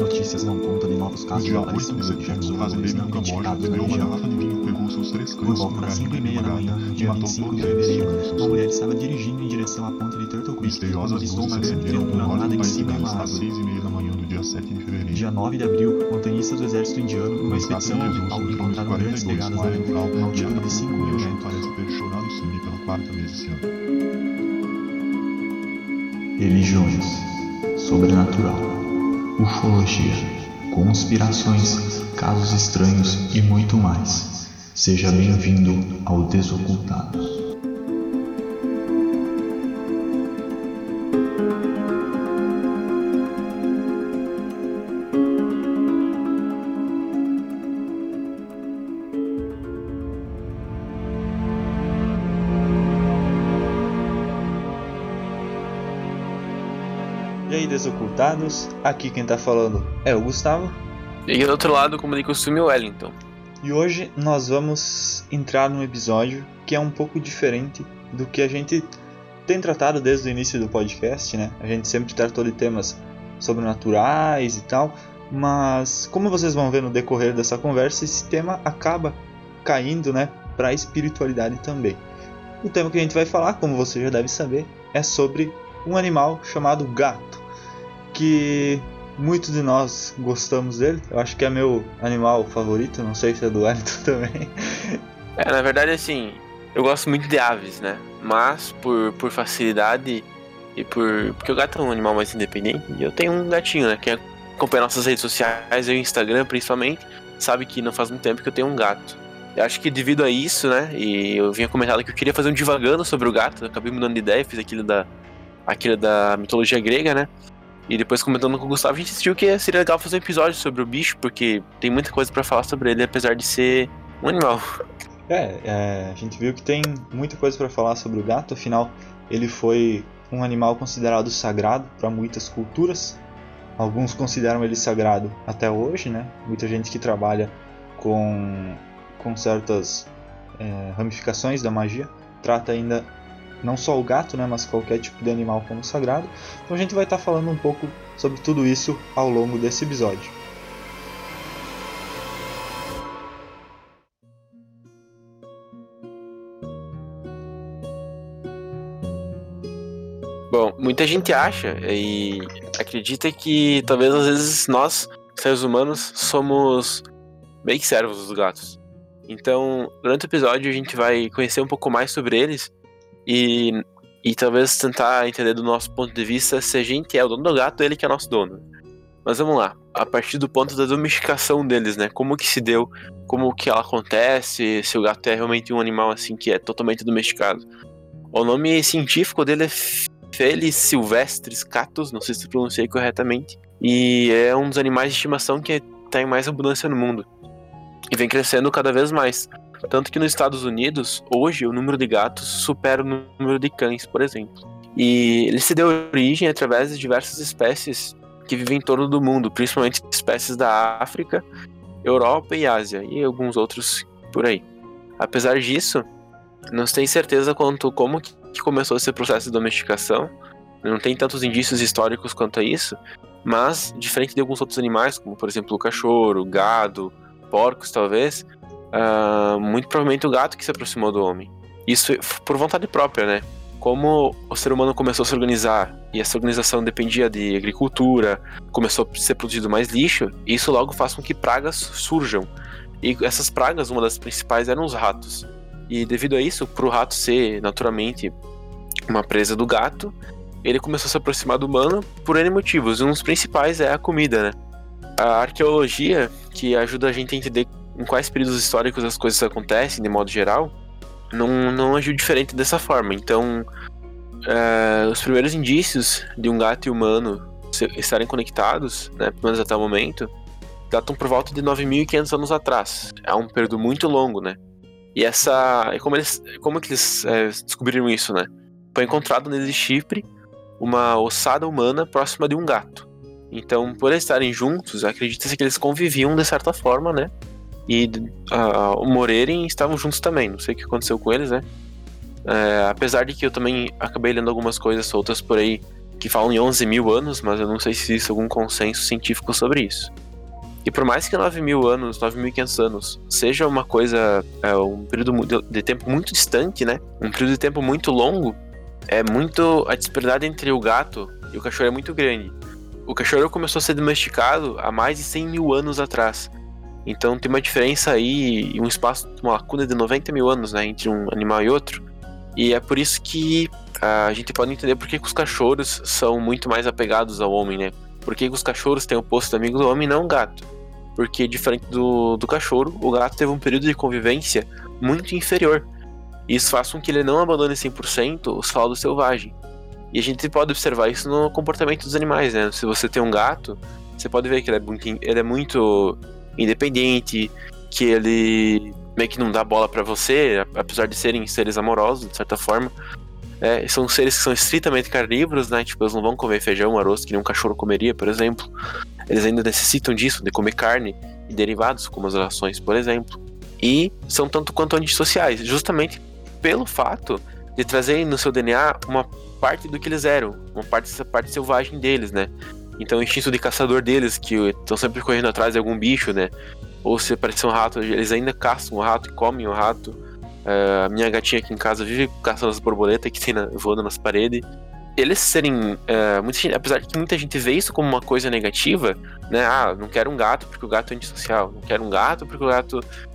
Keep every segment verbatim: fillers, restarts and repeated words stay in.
Notícias dão conta de novos casos de aparição de objetos voadores não identificados na região. Por volta das cinco e meia da manhã, no dia vinte e cinco de fevereiro, uma mulher estava dirigindo em direção à ponte de Turtle Creek quando avistou uma grande criatura alada em cima de uma árvore. Dia nove de abril, montanhistas do exército indiano, numa expedição ambiental, encontraram grandes pegadas na aventura, uma altura de cinco mil metros. Religiões, sobrenatural, ufologia, conspirações, casos estranhos e muito mais. Seja bem-vindo ao Desocultados. E aí, Desocultados, aqui quem tá falando é o Gustavo. E aí do outro lado, como de costume, o Wellington. E hoje nós vamos entrar num episódio que é um pouco diferente do que a gente tem tratado desde o início do podcast, né? A gente sempre tratou de temas sobrenaturais e tal, mas como vocês vão ver no decorrer dessa conversa, esse tema acaba caindo, né, para a espiritualidade também. O tema que a gente vai falar, como você já deve saber, é sobre um animal chamado gato, que muitos de nós gostamos dele. Eu acho que é meu animal favorito, não sei se é do Wellington também. É, na verdade, assim, eu gosto muito de aves, né? Mas por, por facilidade e por... porque o gato é um animal mais independente, e eu tenho um gatinho, né? Quem acompanha nossas redes sociais, eu e Instagram principalmente, sabe que não faz muito tempo que eu tenho um gato. Eu acho que devido a isso, né? E eu vinha comentando que eu queria fazer um divagando sobre o gato, eu acabei mudando de ideia, fiz aquilo da, aquilo da mitologia grega, né? E depois, comentando com o Gustavo, a gente decidiu que seria legal fazer um episódio sobre o bicho, porque tem muita coisa pra falar sobre ele, apesar de ser um animal. É, é a gente viu que tem muita coisa pra falar sobre o gato, afinal, ele foi um animal considerado sagrado para muitas culturas. Alguns consideram ele sagrado até hoje, né? Muita gente que trabalha com, com certas é, ramificações da magia trata ainda não só o gato, né, mas qualquer tipo de animal como sagrado. Então a gente vai estar falando um pouco sobre tudo isso ao longo desse episódio. Bom, muita gente acha e acredita que talvez às vezes nós, seres humanos, somos meio que servos dos gatos. Então, durante o episódio a gente vai conhecer um pouco mais sobre eles e, e talvez tentar entender do nosso ponto de vista se a gente é o dono do gato ou ele que é nosso dono. Mas vamos lá, a partir do ponto da domesticação deles, né? Como que se deu, como que ela acontece, se o gato é realmente um animal assim que é totalmente domesticado. O nome científico dele é Felis silvestris catus, não sei se eu pronunciei corretamente, e é um dos animais de estimação que está em mais abundância no mundo e vem crescendo cada vez mais. Tanto que nos Estados Unidos, hoje, o número de gatos supera o número de cães, por exemplo. E ele se deu origem através de diversas espécies que vivem em torno do mundo, principalmente espécies da África, Europa e Ásia, e alguns outros por aí. Apesar disso, não se tem certeza quanto como que começou esse processo de domesticação, não tem tantos indícios históricos quanto a isso, mas, diferente de alguns outros animais, como por exemplo o cachorro, o gado, porcos talvez, uh, muito provavelmente o gato que se aproximou do homem. Isso por vontade própria, né? Como o ser humano começou a se organizar e essa organização dependia de agricultura, começou a ser produzido mais lixo, isso logo faz com que pragas surjam. E essas pragas, uma das principais eram os ratos. E devido a isso, para o rato ser naturalmente uma presa do gato, ele começou a se aproximar do humano por N motivos. E um dos principais é a comida, né? A arqueologia, que ajuda a gente a entender em quais períodos históricos as coisas acontecem, de modo geral, não, não agiu diferente dessa forma. Então, é, os primeiros indícios de um gato e humano estarem conectados, né, pelo menos até o momento, datam por volta de nove mil e quinhentos anos atrás. É um período muito longo, né? E essa... Como, eles, como que eles é, descobriram isso, né? Foi encontrado nesse chifre uma ossada humana próxima de um gato. Então, por eles estarem juntos, acredita-se que eles conviviam de certa forma, né? E uh, o Moreren estavam juntos também. Não sei o que aconteceu com eles, né? É, apesar de que eu também acabei lendo algumas coisas soltas por aí que falam em onze mil anos, mas eu não sei se existe algum consenso científico sobre isso. E por mais que nove mil anos, nove mil e quinhentos anos, seja uma coisa, é, um período de tempo muito distante, né? Um período de tempo muito longo, é muito... A disparidade entre o gato e o cachorro é muito grande. O cachorro começou a ser domesticado há mais de cem mil anos atrás. Então tem uma diferença aí, um espaço, uma lacuna de noventa mil anos, né, entre um animal e outro. E é por isso que uh, a gente pode entender por que, que os cachorros são muito mais apegados ao homem, né? Por que, que os cachorros têm o posto de amigo do homem e não o gato? Porque diferente do, do cachorro, o gato teve um período de convivência muito inferior. Isso faz com que ele não abandone cem por cento o saldo selvagem. E a gente pode observar isso no comportamento dos animais, né? Se você tem um gato, você pode ver que ele é muito, ele é muito independente, que ele meio que não dá bola pra você, apesar de serem seres amorosos, de certa forma. É, são seres que são estritamente carnívoros, né? Tipo, eles não vão comer feijão, arroz, que nem um cachorro comeria, por exemplo. Eles ainda necessitam disso, de comer carne e derivados, como as rações, por exemplo. E são tanto quanto antissociais, justamente pelo fato de trazer no seu D N A uma parte do que eles eram, uma parte dessa parte selvagem deles, né? Então o instinto de caçador deles, que estão sempre correndo atrás de algum bicho, né? Ou se aparecer um rato, eles ainda caçam o rato e comem o rato. Uh, a minha gatinha aqui em casa vive caçando as borboletas que tem na, voando nas paredes. Eles serem, uh, muita gente, apesar de que muita gente vê isso como uma coisa negativa, né? Ah, não quero um gato porque o gato é antissocial, não quero um gato porque o gato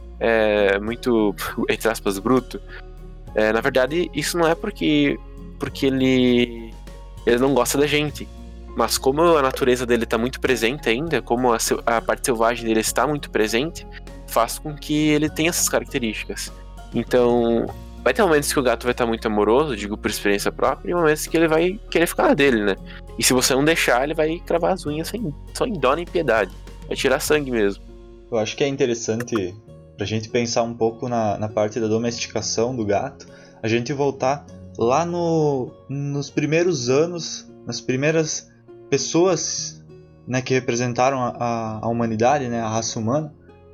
é muito, entre aspas, bruto. É, na verdade, isso não é porque, porque ele, ele não gosta da gente. Mas como a natureza dele está muito presente ainda, como a, a parte selvagem dele está muito presente, faz com que ele tenha essas características. Então, vai ter momentos que o gato vai estar muito amoroso, digo por experiência própria, e momentos que ele vai querer ficar na dele, né? E se você não deixar, ele vai cravar as unhas sem, só em dó nem piedade. Vai tirar sangue mesmo. Eu acho que é interessante pra gente pensar um pouco na, na parte da domesticação do gato, a gente voltar lá no, nos primeiros anos, nas primeiras pessoas, né, que representaram a, a, a humanidade, né, a raça humana,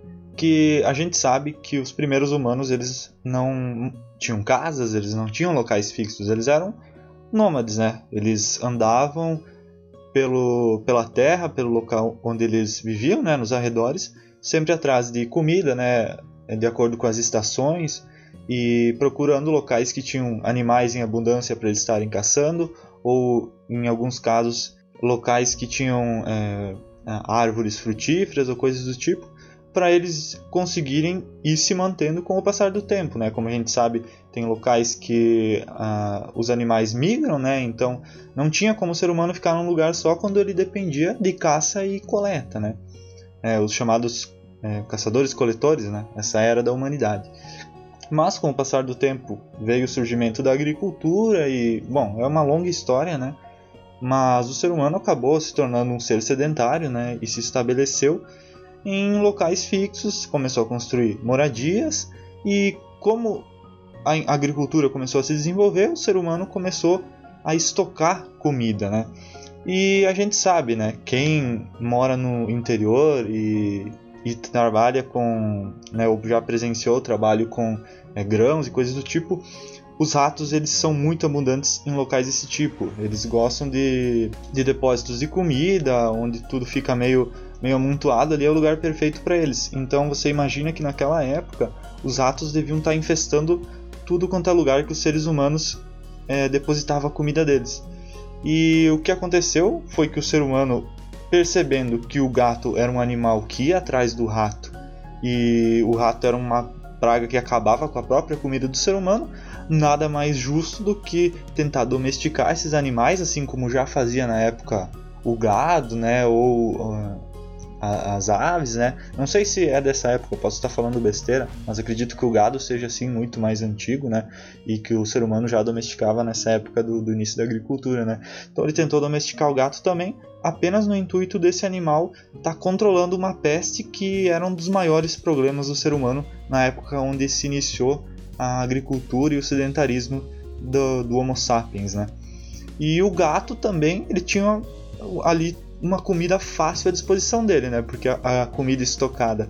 que a gente sabe que os primeiros humanos eles não tinham casas, eles não tinham locais fixos, eles eram nômades, né? Eles andavam pelo, pela terra, pelo local onde eles viviam, né, nos arredores, sempre atrás de comida, né, de acordo com as estações, e procurando locais que tinham animais em abundância para eles estarem caçando, ou em alguns casos locais que tinham é, árvores frutíferas ou coisas do tipo, para eles conseguirem ir se mantendo com o passar do tempo, né? Como a gente sabe, tem locais que ah, os animais migram, né? Então não tinha como o ser humano ficar num lugar só quando ele dependia de caça e coleta, né? É, os chamados é, caçadores-coletores, né? Essa era da humanidade. Mas com o passar do tempo veio o surgimento da agricultura e, bom, é uma longa história, né? Mas o ser humano acabou se tornando um ser sedentário, né? E se estabeleceu em locais fixos, começou a construir moradias e como a agricultura começou a se desenvolver, o ser humano começou a estocar comida, né? E a gente sabe, né? Quem mora no interior e, e trabalha com, né, ou já presenciou trabalho com é, grãos e coisas do tipo, os ratos eles são muito abundantes em locais desse tipo. Eles gostam de, de depósitos de comida, onde tudo fica meio, meio amontoado, ali é o lugar perfeito para eles. Então você imagina que naquela época os ratos deviam estar infestando tudo quanto é lugar que os seres humanos é, depositavam a comida deles. E o que aconteceu foi que o ser humano, percebendo que o gato era um animal que ia atrás do rato, e o rato era uma praga que acabava com a própria comida do ser humano, nada mais justo do que tentar domesticar esses animais, assim como já fazia na época o gado, né, ou uh, as aves, né? Não sei se é dessa época, eu posso estar falando besteira, mas acredito que o gado seja assim muito mais antigo, né? E que o ser humano já domesticava nessa época do, do início da agricultura, né? Então ele tentou domesticar o gato também, apenas no intuito desse animal estar controlando uma peste que era um dos maiores problemas do ser humano na época onde se iniciou a agricultura e o sedentarismo do, do Homo sapiens, né? E o gato também, ele tinha ali uma comida fácil à disposição dele, né? Porque a, a comida estocada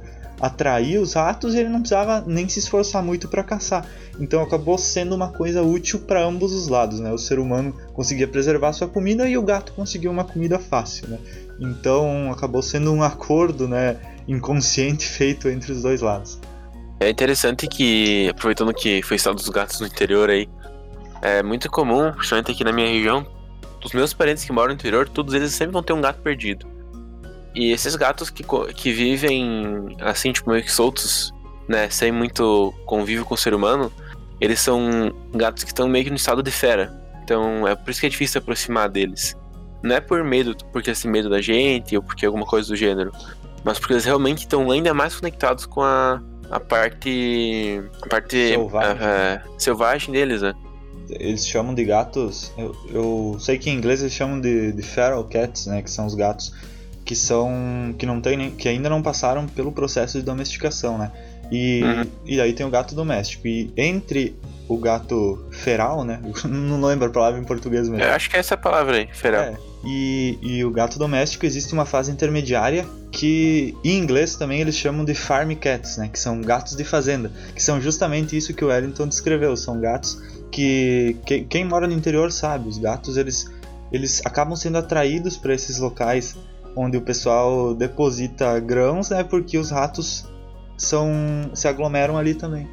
atrair os ratos e ele não precisava nem se esforçar muito para caçar. Então acabou sendo uma coisa útil para ambos os lados, né? O ser humano conseguia preservar sua comida e o gato conseguiu uma comida fácil, né? Então acabou sendo um acordo, né, inconsciente feito entre os dois lados. É interessante que, aproveitando que foi estado dos gatos no interior aí, é muito comum, principalmente aqui na minha região, os meus parentes que moram no interior, todos eles sempre vão ter um gato perdido. E esses gatos que, que vivem assim, tipo, meio que soltos, né, sem muito convívio com o ser humano, eles são gatos que estão meio que no estado de fera. Então é por isso que é difícil se aproximar deles. Não é por medo, porque eles têm medo da gente ou porque alguma coisa do gênero, mas porque eles realmente estão ainda mais conectados com a, a parte, a parte selvagem. A, a, selvagem deles, né? Eles chamam de gatos, eu, eu sei que em inglês eles chamam de, de feral cats, né, que são os gatos que são que não tem nem, que ainda não passaram pelo processo de domesticação, né? E, uhum. e aí tem o gato doméstico. E entre o gato feral, né? Não lembro a palavra em português mesmo. Eu acho que é essa palavra aí, feral. É, e, e o gato doméstico existe uma fase intermediária que em inglês também eles chamam de farm cats, né? Que são gatos de fazenda, que são justamente isso que o Wellington descreveu. São gatos que, que quem mora no interior sabe. Os gatos eles eles acabam sendo atraídos para esses locais onde o pessoal deposita grãos, né, porque os ratos são, se aglomeram ali também.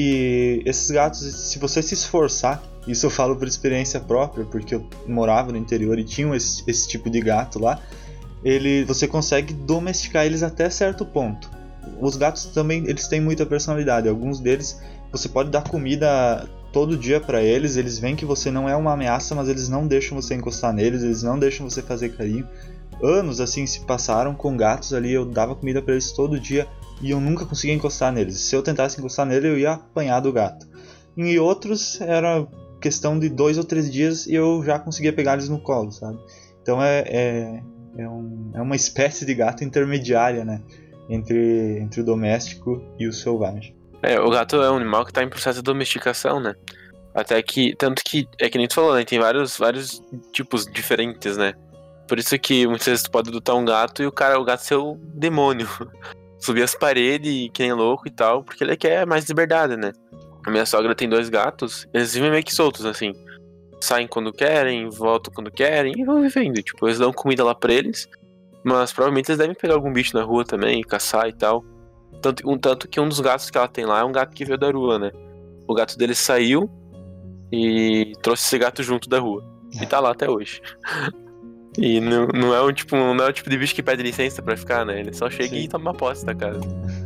E esses gatos, se você se esforçar, isso eu falo por experiência própria, porque eu morava no interior e tinha esse, esse tipo de gato lá, ele, você consegue domesticar eles até certo ponto. Os gatos também, eles têm muita personalidade. Alguns deles, você pode dar comida todo dia para eles, eles veem que você não é uma ameaça, mas eles não deixam você encostar neles, eles não deixam você fazer carinho. Anos assim se passaram com gatos ali, eu dava comida para eles todo dia e eu nunca conseguia encostar neles. Se eu tentasse encostar nele, eu ia apanhar do gato. Em outros, era questão de dois ou três dias e eu já conseguia pegar eles no colo, sabe? Então é, é, é, um, é uma espécie de gato intermediária, né? Entre, entre o doméstico e o selvagem. É, o gato é um animal que está em processo de domesticação, né? Até que, tanto que, é que nem tu falou, né? Tem vários, vários tipos diferentes, né? Por isso que muitas vezes tu pode adotar um gato e o cara, o gato ser o demônio. Subir as paredes que nem louco e tal, porque ele quer mais liberdade, né? A minha sogra tem dois gatos, eles vivem meio que soltos, assim. Saem quando querem, voltam quando querem e vão vivendo. Tipo, eles dão comida lá pra eles, mas provavelmente eles devem pegar algum bicho na rua também, caçar e tal. Tanto, um, tanto que um dos gatos que ela tem lá é um gato que veio da rua, né? O gato dele saiu e trouxe esse gato junto da rua. E tá lá até hoje. E não, não, é um tipo, não é o tipo de bicho que pede licença pra ficar, né? Ele só chega Sim. e toma posse da casa.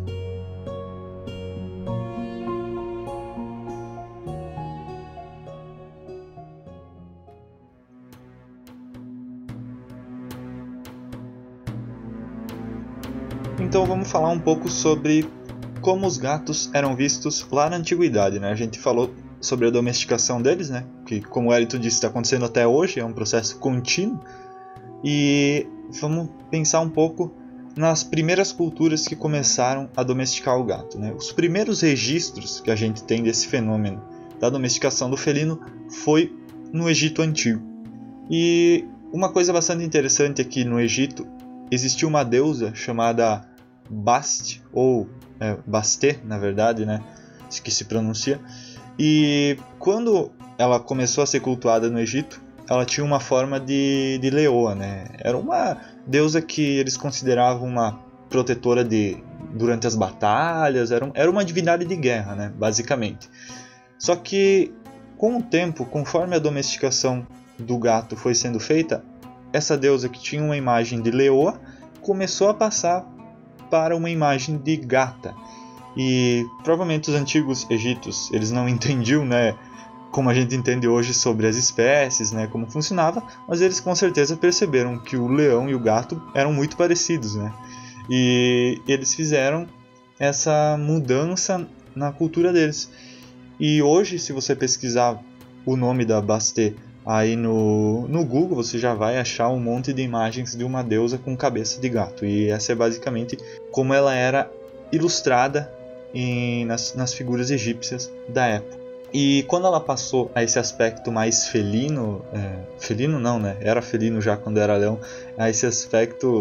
Então vamos falar um pouco sobre como os gatos eram vistos lá na antiguidade, né? A gente falou sobre a domesticação deles, né? Que, como o Elito disse, está acontecendo até hoje, é um processo contínuo. E vamos pensar um pouco nas primeiras culturas que começaram a domesticar o gato, né? Os primeiros registros que a gente tem desse fenômeno da domesticação do felino foi no Egito Antigo. E uma coisa bastante interessante é que no Egito existia uma deusa chamada Bast, ou é, Bastet, na verdade, né? Que se pronuncia. E quando ela começou a ser cultuada no Egito, ela tinha uma forma de, de leoa, né? Era uma deusa que eles consideravam uma protetora de, durante as batalhas, era, um, era uma divindade de guerra, né? Basicamente. Só que, com o tempo, conforme a domesticação do gato foi sendo feita, essa deusa que tinha uma imagem de leoa começou a passar para uma imagem de gata. E provavelmente os antigos egípcios, eles não entendiam, né, como a gente entende hoje sobre as espécies, né, como funcionava, mas eles com certeza perceberam que o leão e o gato eram muito parecidos, né? E eles fizeram essa mudança na cultura deles. E hoje, se você pesquisar o nome da Bastet aí no, no Google, você já vai achar um monte de imagens de uma deusa com cabeça de gato. E essa é basicamente como ela era ilustrada em, nas, nas figuras egípcias da época. E quando ela passou a esse aspecto mais felino, é, felino não, né? Era felino já quando era leão, a esse aspecto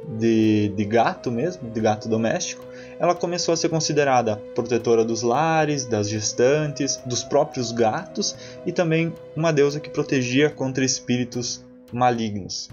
de, de gato mesmo, de gato doméstico, ela começou a ser considerada protetora dos lares, das gestantes, dos próprios gatos e também uma deusa que protegia contra espíritos malignos.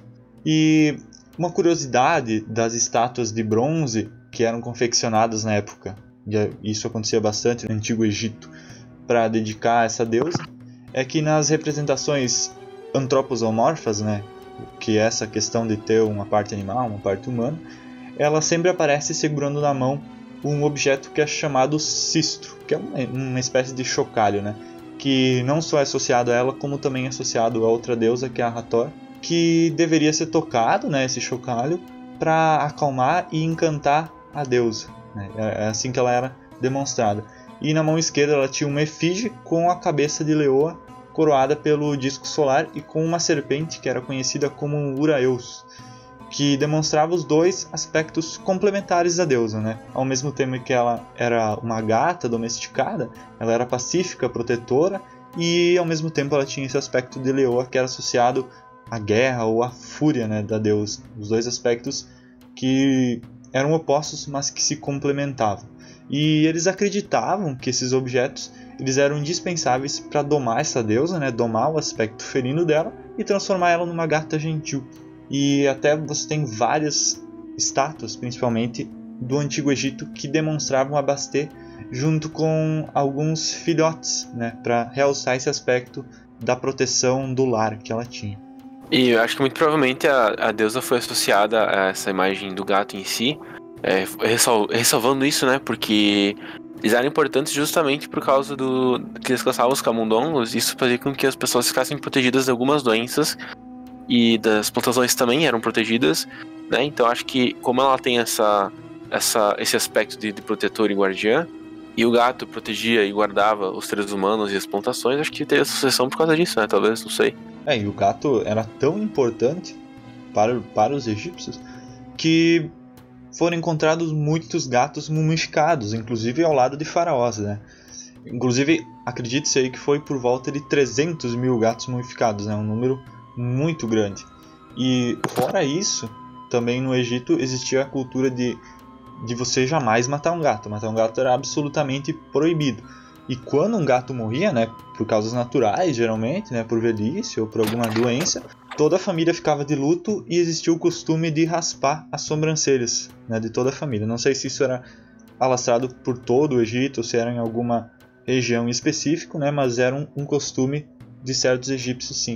E uma curiosidade das estátuas de bronze que eram confeccionadas na época, e isso acontecia bastante no Antigo Egito, para dedicar a essa deusa, é que nas representações antroposomorfas, né, que é essa questão de ter uma parte animal, uma parte humana, ela sempre aparece segurando na mão um objeto que é chamado cistro, que é uma, uma espécie de chocalho, né, que não só é associado a ela, como também é associado a outra deusa, que é a Hathor, que deveria ser tocado, né, esse chocalho, para acalmar e encantar a deusa. Né? É assim que ela era demonstrada. E na mão esquerda ela tinha uma efígie com a cabeça de leoa coroada pelo disco solar e com uma serpente que era conhecida como Uraeus, que demonstrava os dois aspectos complementares da deusa. Né? Ao mesmo tempo que ela era uma gata domesticada, ela era pacífica, protetora, e ao mesmo tempo ela tinha esse aspecto de leoa que era associado à guerra ou à fúria, né, da deusa. Os dois aspectos que eram opostos, mas que se complementavam. E eles acreditavam que esses objetos eles eram indispensáveis para domar essa deusa, né, domar o aspecto felino dela e transformar ela numa gata gentil. E até você tem várias estátuas, principalmente do Antigo Egito, que demonstravam a Bastê junto com alguns filhotes, né, para realçar esse aspecto da proteção do lar que ela tinha. E eu acho que muito provavelmente a, a deusa foi associada a essa imagem do gato em si, é, ressal, ressalvando isso, né, porque eles eram importantes justamente por causa do que eles caçavam os camundongos. Isso fazia com que as pessoas ficassem protegidas de algumas doenças e das plantações também eram protegidas, né, então acho que como ela tem essa, essa, esse aspecto de, de protetor e guardiã, e o gato protegia e guardava os seres humanos e as plantações, acho que teve essa sucessão por causa disso, né, talvez, não sei. É, e o gato era tão importante para, para os egípcios que foram encontrados muitos gatos mumificados, inclusive ao lado de faraós, né? Inclusive, acredite-se aí que foi por volta de trezentos mil gatos mumificados, né? Um número muito grande. E fora isso, também no Egito existia a cultura de, de você jamais matar um gato. Matar um gato era absolutamente proibido. E quando um gato morria, né, por causas naturais, geralmente, né, por velhice ou por alguma doença, toda a família ficava de luto e existia o costume de raspar as sobrancelhas, né, de toda a família. Não sei se isso era alastrado por todo o Egito ou se era em alguma região em específico, né, mas era um, um costume de certos egípcios, sim.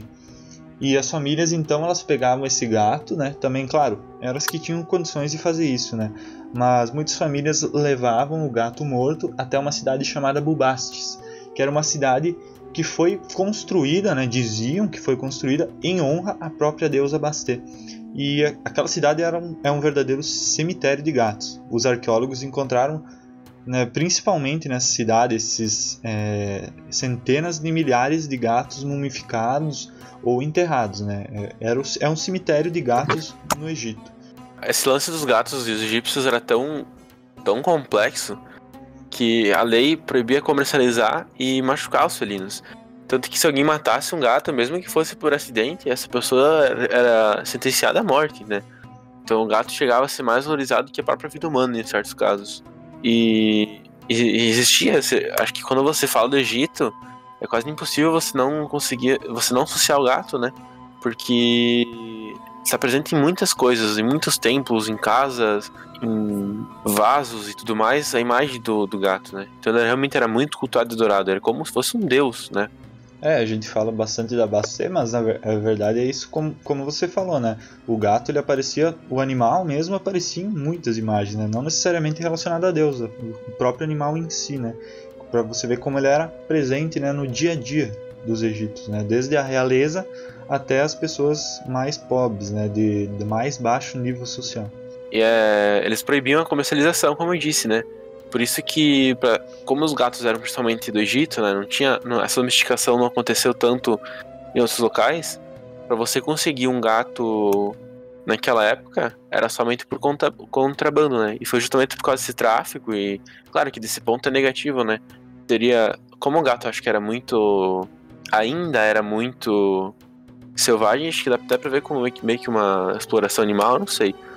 E as famílias, então, elas pegavam esse gato, né, também, claro, eram as que tinham condições de fazer isso, né, mas muitas famílias levavam o gato morto até uma cidade chamada Bubastis, que era uma cidade que foi construída, né, diziam que foi construída em honra à própria deusa Bastê. E aquela cidade era um, é um verdadeiro cemitério de gatos. Os arqueólogos encontraram, né, principalmente nessa cidade, esses é, centenas de milhares de gatos mumificados ou enterrados. Né? Era, é um cemitério de gatos no Egito. Esse lance dos gatos e os egípcios era tão, tão complexo que a lei proibia comercializar e machucar os felinos. Tanto que se alguém matasse um gato, mesmo que fosse por acidente, essa pessoa era sentenciada à morte, né? Então o gato chegava a ser mais valorizado que a própria vida humana em certos casos. E, e existia, acho que quando você fala do Egito, é quase impossível você não conseguir, você não associar o gato, né? Porque está presente em muitas coisas, em muitos templos, em casas, em vasos e tudo mais, a imagem do, do gato, né? Então ele realmente era muito cultuado e adorado, era como se fosse um deus, né? É, a gente fala bastante da Bastê, mas na verdade é isso como, como você falou, né? O gato, ele aparecia, o animal mesmo aparecia em muitas imagens, né? Não necessariamente relacionado a Deus, o próprio animal em si, né? Para você ver como ele era presente, né, no dia a dia dos egípcios, né? Desde a realeza até as pessoas mais pobres, né? De, de mais baixo nível social. E é, eles proibiam a comercialização, como eu disse, né? Por isso que, pra, como os gatos eram principalmente do Egito, né, não tinha, não, essa domesticação não aconteceu tanto em outros locais. Para você conseguir um gato naquela época, era somente por conta, contrabando, né? E foi justamente por causa desse tráfico. E claro que desse ponto é negativo, né? Teria, como o gato acho que era muito, ainda era muito selvagem, acho que dá até pra ver como meio que uma exploração animal, não sei.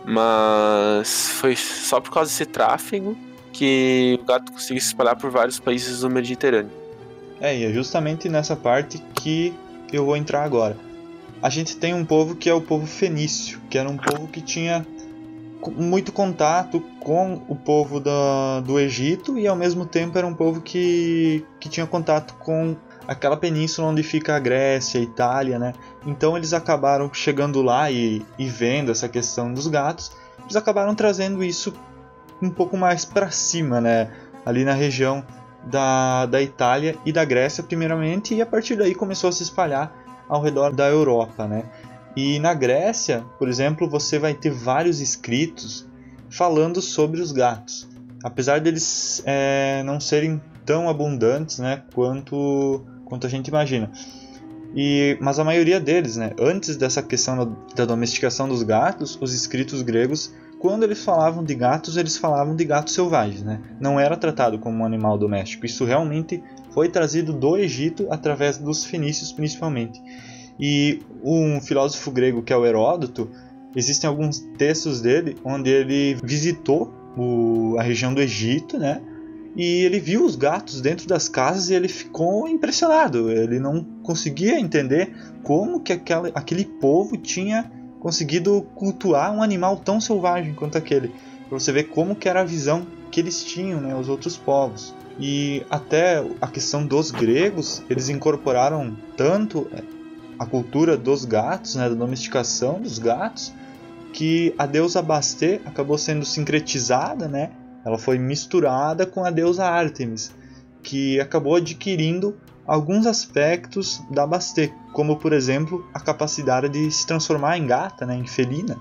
Mas foi só por causa desse tráfego que o gato conseguiu se espalhar por vários países do Mediterrâneo. É, e é justamente nessa parte que eu vou entrar agora. A gente tem um povo que é o povo fenício, que era um povo que tinha muito contato com o povo da, do Egito e ao mesmo tempo era um povo que, que tinha contato com aquela península onde fica a Grécia, a Itália, né? Então eles acabaram chegando lá e, e vendo essa questão dos gatos, eles acabaram trazendo isso um pouco mais para cima, né? Ali na região da, da Itália e da Grécia primeiramente, e a partir daí começou a se espalhar ao redor da Europa, né? E na Grécia, por exemplo, você vai ter vários escritos falando sobre os gatos. Apesar deles é, não serem tão abundantes, né, quanto, quanto a gente imagina. E, mas a maioria deles, né, antes dessa questão da, da domesticação dos gatos, os escritos gregos, quando eles falavam de gatos, eles falavam de gatos selvagens. Né? Não era tratado como um animal doméstico. Isso realmente foi trazido do Egito através dos fenícios principalmente. E um filósofo grego que é o Heródoto, existem alguns textos dele onde ele visitou o, a região do Egito, né? E ele viu os gatos dentro das casas e ele ficou impressionado. Ele não conseguia entender como que aquela, aquele povo tinha conseguido cultuar um animal tão selvagem quanto aquele. Para você ver como que era a visão que eles tinham, né, os outros povos. E até a questão dos gregos, eles incorporaram tanto a cultura dos gatos, né, da domesticação dos gatos, que a deusa Bastet acabou sendo sincretizada, né? Ela foi misturada com a deusa Ártemis, que acabou adquirindo alguns aspectos da Bastet, como por exemplo a capacidade de se transformar em gata, né, em felina.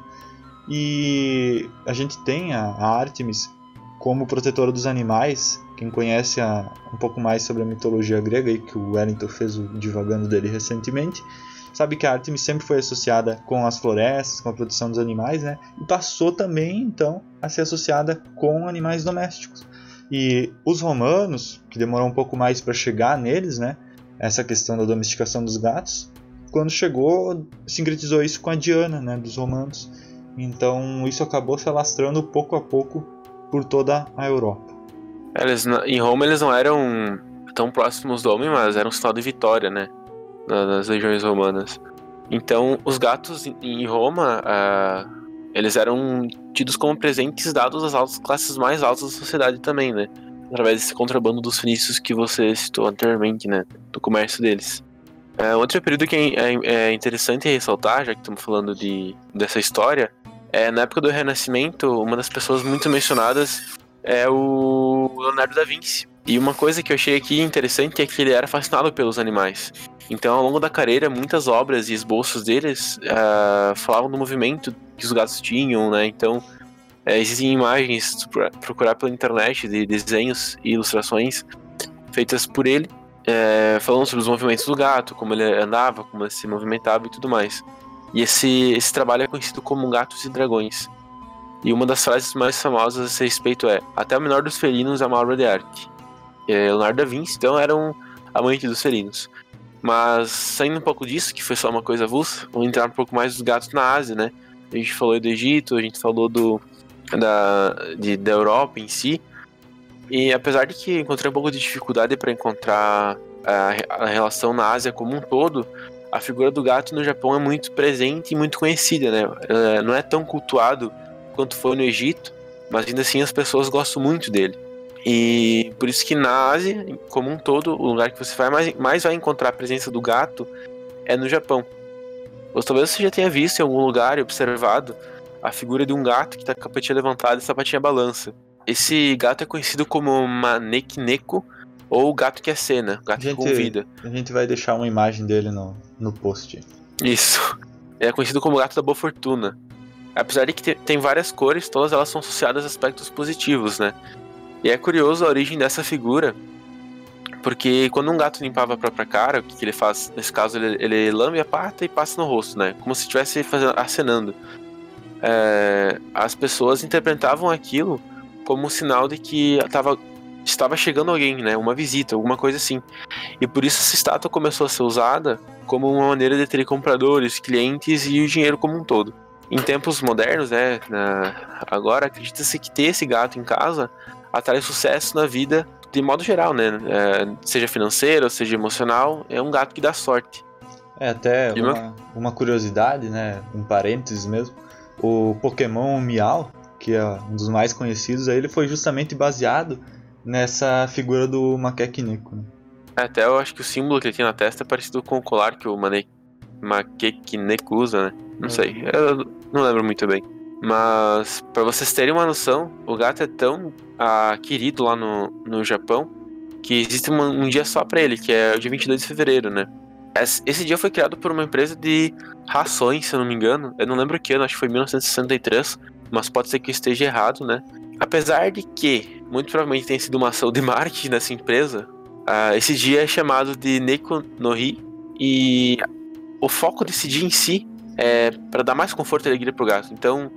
E a gente tem a Ártemis como protetora dos animais. Quem conhece a, um pouco mais sobre a mitologia grega, aí, que o Wellington fez o divagando dele recentemente, sabe que a Ártemis sempre foi associada com as florestas, com a proteção dos animais, né? E passou também, então, a ser associada com animais domésticos. E os romanos, que demorou um pouco mais para chegar neles, né? Essa questão da domesticação dos gatos, quando chegou, sincretizou isso com a Diana, né? Dos romanos. Então, isso acabou se alastrando pouco a pouco por toda a Europa. Eles, em Roma eles não eram tão próximos do homem, mas eram um sinal de vitória, né? Nas legiões romanas. Então, os gatos em Roma, uh, eles eram tidos como presentes dados às altas classes mais altas da sociedade também, né? Através desse contrabando dos fenícios que você citou anteriormente, né? Do comércio deles. Uh, outro período que é, é interessante ressaltar, já que estamos falando de, dessa história, é na época do Renascimento, uma das pessoas muito mencionadas é o Leonardo da Vinci. E uma coisa que eu achei aqui interessante é que ele era fascinado pelos animais. Então, ao longo da carreira, muitas obras e esboços deles uh, falavam do movimento que os gatos tinham, né? Então, uh, existem imagens, se procurar pela internet, de desenhos e ilustrações feitas por ele, uh, falando sobre os movimentos do gato, como ele andava, como ele se movimentava e tudo mais. E esse, esse trabalho é conhecido como Gatos e Dragões. E uma das frases mais famosas a esse respeito é: até o menor dos felinos é uma obra de arte. E Leonardo da Vinci, então, era um amante dos felinos. Mas, saindo um pouco disso, que foi só uma coisa avulsa, vamos entrar um pouco mais dos gatos na Ásia, né? A gente falou do Egito, a gente falou do, da, de, da Europa em si. E apesar de que encontrei um pouco de dificuldade para encontrar a, a relação na Ásia como um todo, a figura do gato no Japão é muito presente e muito conhecida, né? É, não é tão cultuado quanto foi no Egito, mas ainda assim as pessoas gostam muito dele. E por isso que na Ásia, como um todo, o lugar que você vai mais, mais vai encontrar a presença do gato é no Japão. Ou talvez você já tenha visto em algum lugar e observado a figura de um gato que está com a patinha levantada e essa patinha balança. Esse gato é conhecido como Maneki Neko, ou gato que acena, gato gente, que convida. A gente vai deixar uma imagem dele no, no post. Isso. É conhecido como gato da boa fortuna. Apesar de que tem várias cores, todas elas são associadas a aspectos positivos, né? E é curioso a origem dessa figura, porque quando um gato limpava a própria cara, o que, que ele faz? Nesse caso, ele, ele lambe a pata e passa no rosto, né? Como se estivesse fazendo, acenando. É, as pessoas interpretavam aquilo como um sinal de que tava, estava chegando alguém, né? Uma visita, alguma coisa assim. E por isso essa estátua começou a ser usada como uma maneira de ter compradores, clientes e o dinheiro como um todo. em tempos modernos, né, na, agora acredita-se que ter esse gato em casa atrai sucesso na vida de modo geral, né, é, seja financeiro, seja emocional, é um gato que dá sorte. É até E uma- uma, uma curiosidade, né? Um parênteses mesmo. O Pokémon Meow, que é um dos mais conhecidos, aí ele foi justamente baseado nessa figura do Macaque Neko, né? Até eu acho que o símbolo que ele tinha na testa é parecido com o colar que o Mane... Makeki Neko usa, né? Não sei, eu não lembro muito bem. Mas, pra vocês terem uma noção, o gato é tão ah, querido lá no, no Japão que existe uma- um dia só pra ele, que é o dia vinte e dois de fevereiro, né? Esse esse dia foi criado por uma empresa de rações, se eu não me engano. Eu não lembro que ano, acho que foi mil novecentos e sessenta e três, mas pode ser que eu esteja errado, né? Apesar de que, muito provavelmente tenha sido uma ação de marketing dessa empresa, ah, esse dia é chamado de Neko no Hi, e o foco desse dia em si é para dar mais conforto e alegria pro gato. Então,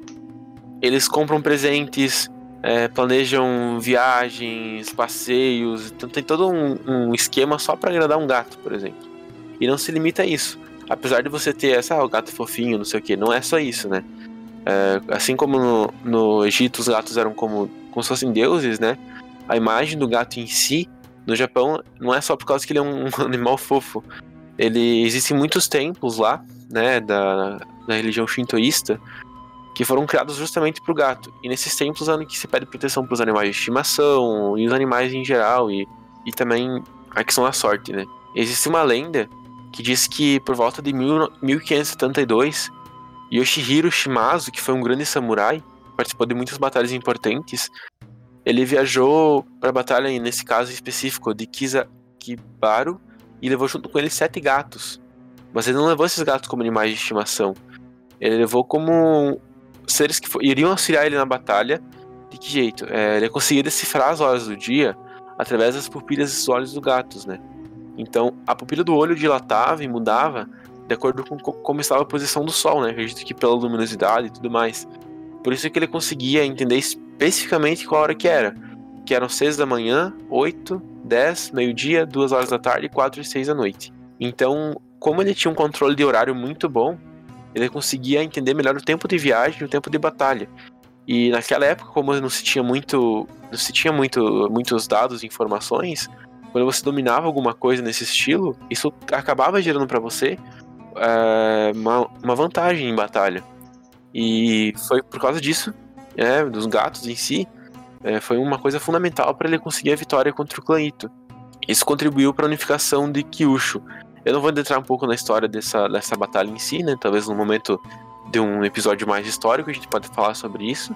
eles compram presentes, é, planejam viagens, passeios, então tem todo um, um esquema só para agradar um gato, por exemplo. E não se limita a isso. Apesar de você ter essa, ah, o gato fofinho, não sei o que, não é só isso, né? É, assim como no, no Egito os gatos eram como, como se fossem deuses, né? A imagem do gato em si, no Japão, não é só por causa que ele é um animal fofo. Ele existem muitos templos lá, né, da, da religião shintoísta, que foram criados justamente para o gato. E nesses templos é onde que se pede proteção para os animais de estimação e os animais em geral, e, e também a questão da sorte, né? Existe uma lenda que diz que por volta de mil, mil quinhentos e setenta e dois, Yoshihiro Shimazu, que foi um grande samurai, participou de muitas batalhas importantes, ele viajou para a batalha, nesse caso específico, de Kizakibaru, e levou junto com ele sete gatos. Mas ele não levou esses gatos como animais de estimação. Ele levou como seres que for, iriam auxiliar ele na batalha. De que jeito? É, ele conseguia decifrar as horas do dia através das pupilhas dos olhos dos gatos, né? Então, a pupila do olho dilatava e mudava de acordo com co- como estava a posição do sol, né? Acredito que pela luminosidade e tudo mais. Por isso que ele conseguia entender especificamente qual hora que era. Que eram seis da manhã, oito, dez, meio-dia, duas horas da tarde, quatro e seis da noite. Então, como ele tinha um controle de horário muito bom, ele conseguia entender melhor o tempo de viagem e o tempo de batalha. E naquela época, como não se tinha muito, não se tinha muito, muitos dados e informações, quando você dominava alguma coisa nesse estilo, isso acabava gerando para você é, uma, uma vantagem em batalha. E foi por causa disso, é, dos gatos em si, é, foi uma coisa fundamental para ele conseguir a vitória contra o clã Ito. Isso contribuiu para a unificação de Kyushu. Eu não vou entrar um pouco na história dessa, dessa batalha em si, né? Talvez no momento de um episódio mais histórico a gente pode falar sobre isso.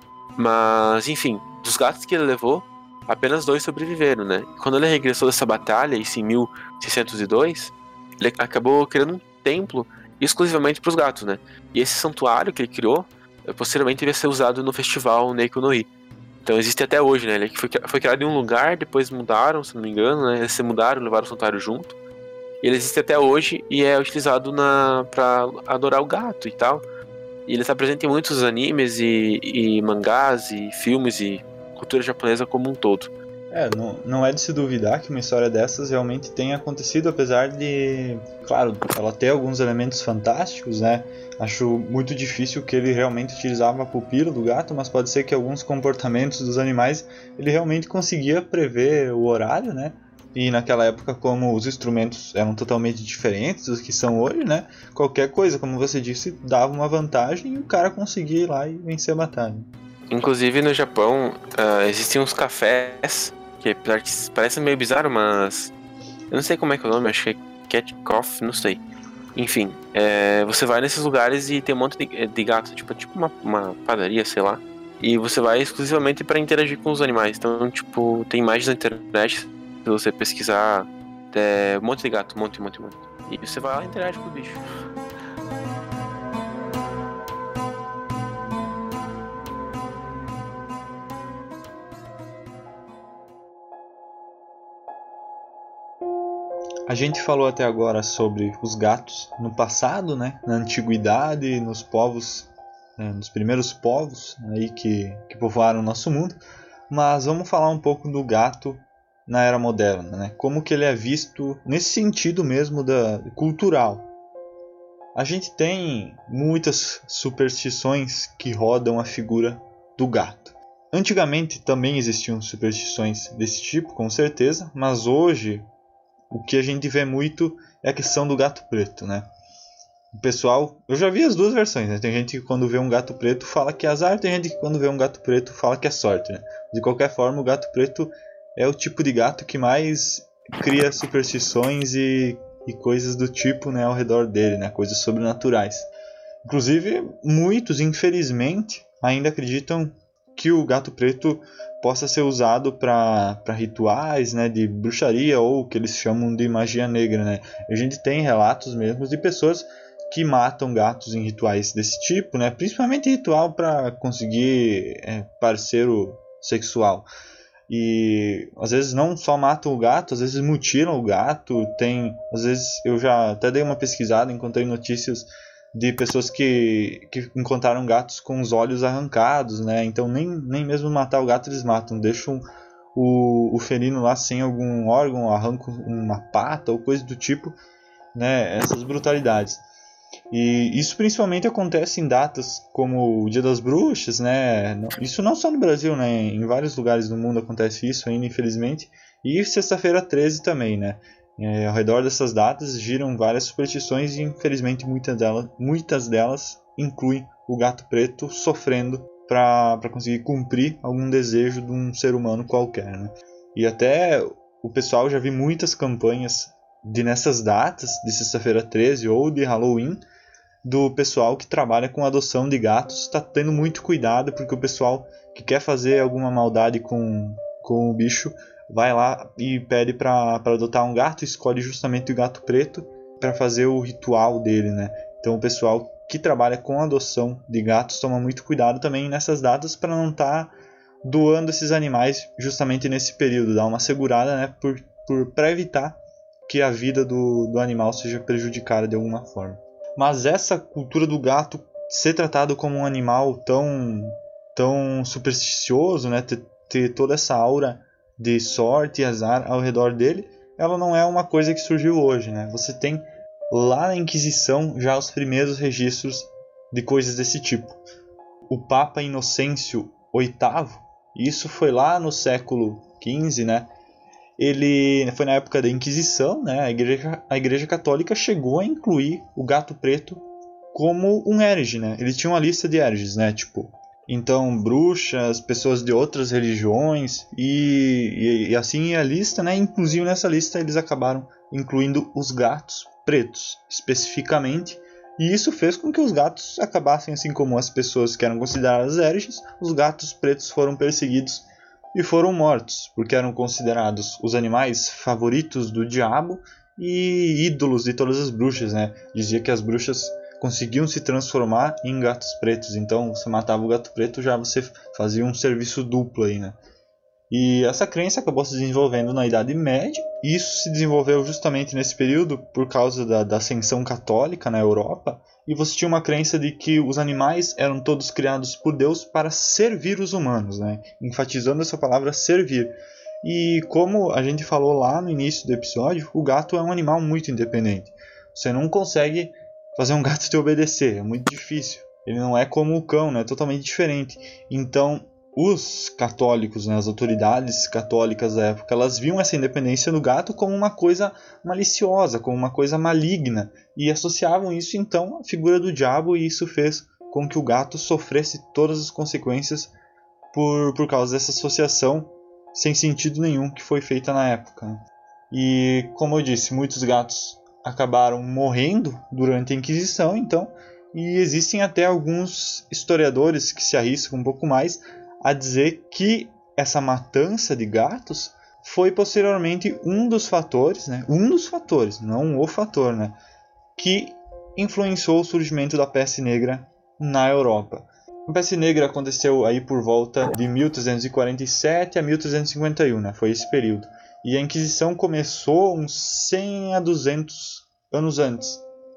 Mas, enfim, dos gatos que ele levou, apenas dois sobreviveram, né? Quando ele regressou dessa batalha, isso em mil seiscentos e dois, ele acabou criando um templo exclusivamente para os gatos, né? E esse santuário que ele criou, posteriormente ia ser usado no festival Neko no Hi. Então existe até hoje, né? Ele foi, foi criado em um lugar, depois mudaram, se não me engano, né? Eles se mudaram, levaram o santuário junto. E ele existe até hoje e é utilizado na, pra adorar o gato e tal. E ele está presente em muitos animes e, e mangás e filmes e cultura japonesa como um todo. É, não, não é de se duvidar que uma história dessas realmente tenha acontecido, apesar de, claro, ela ter alguns elementos fantásticos, né? Acho muito difícil que ele realmente utilizava a pupila do gato, mas pode ser que alguns comportamentos dos animais ele realmente conseguia prever o horário, né? E naquela época, como os instrumentos eram totalmente diferentes dos que são hoje, né? Qualquer coisa, como você disse, dava uma vantagem e o cara conseguia ir lá e vencer a batalha. Inclusive no Japão, uh, existem uns cafés que apesar de parecem meio bizarro, mas eu não sei como é que é o nome, acho que é Cat Coffee, não sei. Enfim, é, você vai nesses lugares e tem um monte de, de gato, tipo, tipo uma, uma padaria, sei lá. E você vai exclusivamente para interagir com os animais. Então, tipo, tem imagens na internet, se você pesquisar, é, um monte de gato, um monte, um monte, um monte. E você vai lá e interage com o bicho. A gente falou até agora sobre os gatos no passado, né? Na antiguidade, nos povos, né? Nos primeiros povos aí que, que povoaram o nosso mundo. Mas vamos falar um pouco do gato na era moderna, né? Como que ele é visto nesse sentido mesmo da, cultural. a gente tem muitas superstições que rodam a figura do gato. Antigamente também existiam superstições desse tipo, com certeza, mas hoje o que a gente vê muito é a questão do gato preto, né? O pessoal, eu já vi as duas versões, né? Tem gente que quando vê um gato preto fala que é azar, tem gente que quando vê um gato preto fala que é sorte, né? De qualquer forma, o gato preto é o tipo de gato que mais cria superstições e, e coisas do tipo, né, ao redor dele, né? Coisas sobrenaturais. Inclusive, muitos, infelizmente, ainda acreditam que o gato preto possa ser usado para rituais, né, de bruxaria ou o que eles chamam de magia negra, né? A gente tem relatos mesmo de pessoas que matam gatos em rituais desse tipo, né? Principalmente ritual para conseguir é, parceiro sexual. E às vezes não só matam o gato, às vezes mutilam o gato. Tem, às vezes eu já até dei uma pesquisada, encontrei notícias de pessoas que, que encontraram gatos com os olhos arrancados, né? Então nem, nem mesmo matar o gato eles matam, deixam o, o felino lá sem algum órgão, arrancam uma pata ou coisa do tipo, né? Essas brutalidades. E isso principalmente acontece em datas como o Dia das Bruxas, né? Isso não só no Brasil, né? Em vários lugares do mundo acontece isso ainda, infelizmente. E sexta-feira treze também, né? É, ao redor dessas datas giram várias superstições e infelizmente muitas delas, muitas delas incluem o gato preto sofrendo para conseguir cumprir algum desejo de um ser humano qualquer, né? E até o pessoal já vi muitas campanhas de nessas datas, de sexta-feira treze ou de Halloween, do pessoal que trabalha com adoção de gatos, está tendo muito cuidado, porque o pessoal que quer fazer alguma maldade com, com o bicho vai lá e pede para adotar um gato, escolhe justamente o gato preto para fazer o ritual dele, né? Então o pessoal que trabalha com adoção de gatos toma muito cuidado também nessas datas para não estar tá doando esses animais justamente nesse período, dar uma segurada, né? Por, por, para evitar que a vida do, do animal seja prejudicada de alguma forma. Mas essa cultura do gato ser tratado como um animal tão, tão supersticioso, né? ter, ter toda essa aura de sorte e azar ao redor dele, ela não é uma coisa que surgiu hoje, né? Você tem lá na Inquisição já os primeiros registros de coisas desse tipo. O Papa Inocêncio oitavo, isso foi lá no século quinze, né? Ele foi na época da Inquisição, né? A Igreja, a Igreja Católica chegou a incluir o gato preto como um herege, né? Ele tinha uma lista de hereges, né? Tipo, então bruxas, pessoas de outras religiões e, e, e assim a lista, né? Inclusive nessa lista eles acabaram incluindo os gatos pretos especificamente, e isso fez com que os gatos acabassem, assim como as pessoas que eram consideradas hereges, os gatos pretos foram perseguidos e foram mortos, porque eram considerados os animais favoritos do diabo e ídolos de todas as bruxas, né? Dizia que as bruxas conseguiam se transformar em gatos pretos, então você matava o gato preto, já você fazia um serviço duplo aí, né? E essa crença acabou se desenvolvendo na Idade Média, e isso se desenvolveu justamente nesse período por causa da, da ascensão católica na Europa, e você tinha uma crença de que os animais eram todos criados por Deus para servir os humanos, né? Enfatizando essa palavra servir. E como a gente falou lá no início do episódio, o gato é um animal muito independente. Você não consegue fazer um gato te obedecer, é muito difícil. Ele não é como o cão, né? É totalmente diferente. Então, os católicos, né, as autoridades católicas da época, elas viam essa independência do gato como uma coisa maliciosa, como uma coisa maligna, e associavam isso então à figura do diabo, e isso fez com que o gato sofresse todas as consequências por, por causa dessa associação sem sentido nenhum que foi feita na época. E como eu disse, muitos gatos acabaram morrendo durante a Inquisição, então, e existem até alguns historiadores que se arriscam um pouco mais a dizer que essa matança de gatos foi posteriormente um dos fatores, né? Um dos fatores, não o fator, né? Que influenciou o surgimento da peste negra na Europa. A peste negra aconteceu aí por volta de mil trezentos e quarenta e sete a mil trezentos e cinquenta e um, né? Foi esse período. E a Inquisição começou uns cem a duzentos anos antes.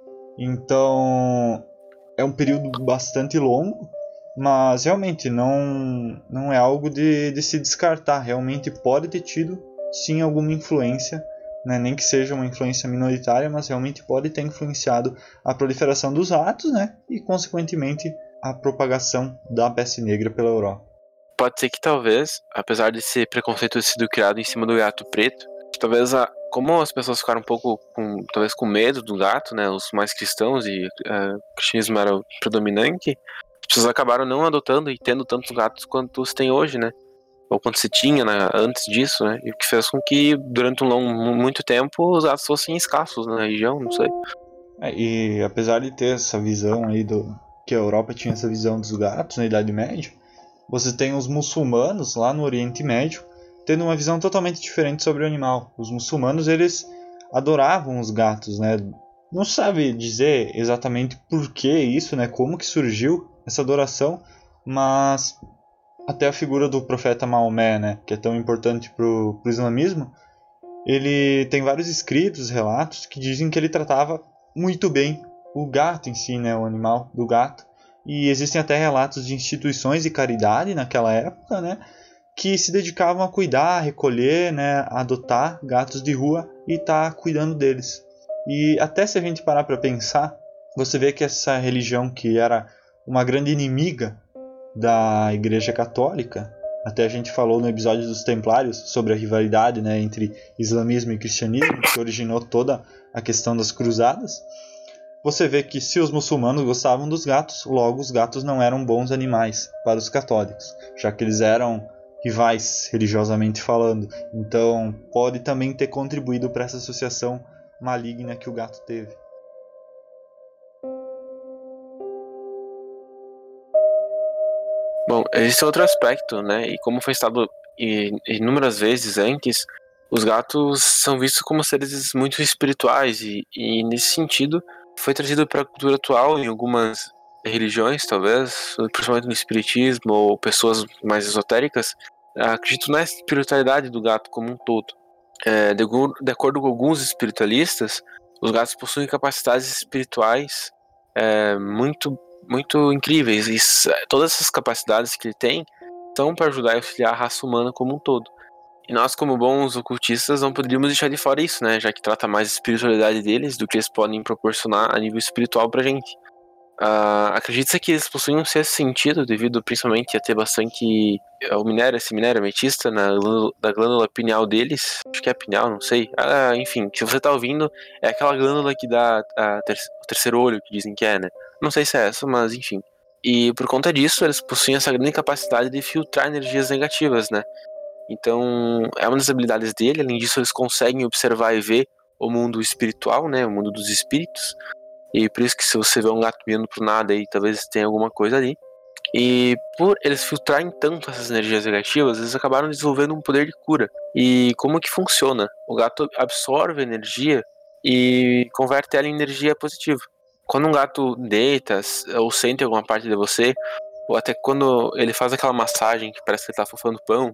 Então, é um período bastante longo, mas realmente não, não é algo de, de se descartar. Realmente pode ter tido sim alguma influência né? Nem que seja uma influência minoritária, mas realmente pode ter influenciado a proliferação dos ratos, né? E, consequentemente, a propagação da peste negra pela Europa. Pode ser que talvez, apesar desse preconceito ter sido criado em cima do gato preto, talvez a, como as pessoas ficaram um pouco com, talvez com medo do gato, né, os mais cristãos e uh, o cristianismo era o predominante, as pessoas acabaram não adotando e tendo tantos gatos quanto se tem hoje, né, ou quanto se tinha, né, antes disso, né, e o que fez com que durante um longo, muito tempo os gatos fossem escassos na região, não sei. É, e apesar de ter essa visão aí do que a Europa tinha essa visão dos gatos na Idade Média, você tem os muçulmanos lá no Oriente Médio tendo uma visão totalmente diferente sobre o animal. Os muçulmanos, eles adoravam os gatos, né? Não sabe dizer exatamente por que isso, né? Como que surgiu essa adoração, mas até a figura do profeta Maomé, né? Que é tão importante para o islamismo, ele tem vários escritos, relatos, que dizem que ele tratava muito bem o gato em si, né? O animal do gato. E existem até relatos de instituições de caridade naquela época, né? Que se dedicavam a cuidar, a recolher, né, a adotar gatos de rua e estar tá cuidando deles. E até se a gente parar para pensar, você vê que essa religião que era uma grande inimiga da Igreja Católica, até a gente falou no episódio dos Templários sobre a rivalidade, né, entre islamismo e cristianismo, que originou toda a questão das cruzadas. Você vê que se os muçulmanos gostavam dos gatos, logo os gatos não eram bons animais para os católicos, já que eles eram rivais religiosamente falando. Então pode também ter contribuído para essa associação maligna que o gato teve. Bom, existe outro aspecto, né? E como foi citado inúmeras vezes antes, os gatos são vistos como seres muito espirituais e, e nesse sentido foi trazido para a cultura atual em algumas religiões, talvez, principalmente no espiritismo ou pessoas mais esotéricas. Acredito na espiritualidade do gato como um todo. É, de, de acordo com alguns espiritualistas, os gatos possuem capacidades espirituais é, muito, muito incríveis. E todas essas capacidades que ele tem são para ajudar e auxiliar a raça humana como um todo. E nós, como bons ocultistas, não poderíamos deixar de fora isso, né? Já que trata mais a espiritualidade deles do que eles podem proporcionar a nível espiritual pra gente. Uh, Acredita-se que eles possuem um sexto sentido, devido principalmente a ter bastante uh, o minério, esse minério ametista na glândula, da glândula pineal deles. Acho que é pineal, não sei. Uh, enfim, se você tá ouvindo, é aquela glândula que dá a ter o terceiro olho, que dizem que é, né? Não sei se é essa, mas enfim. E por conta disso, eles possuem essa grande capacidade de filtrar energias negativas, né? Então, é uma das habilidades dele. Além disso, eles conseguem observar e ver o mundo espiritual, né? O mundo dos espíritos. E por isso que se você vê um gato miando por nada aí, talvez tenha alguma coisa ali. E por eles filtrarem tanto essas energias negativas, eles acabaram desenvolvendo um poder de cura. E como que funciona? O gato absorve energia e converte ela em energia positiva. Quando um gato deita ou sente alguma parte de você, ou até quando ele faz aquela massagem que parece que ele tá fofando pão,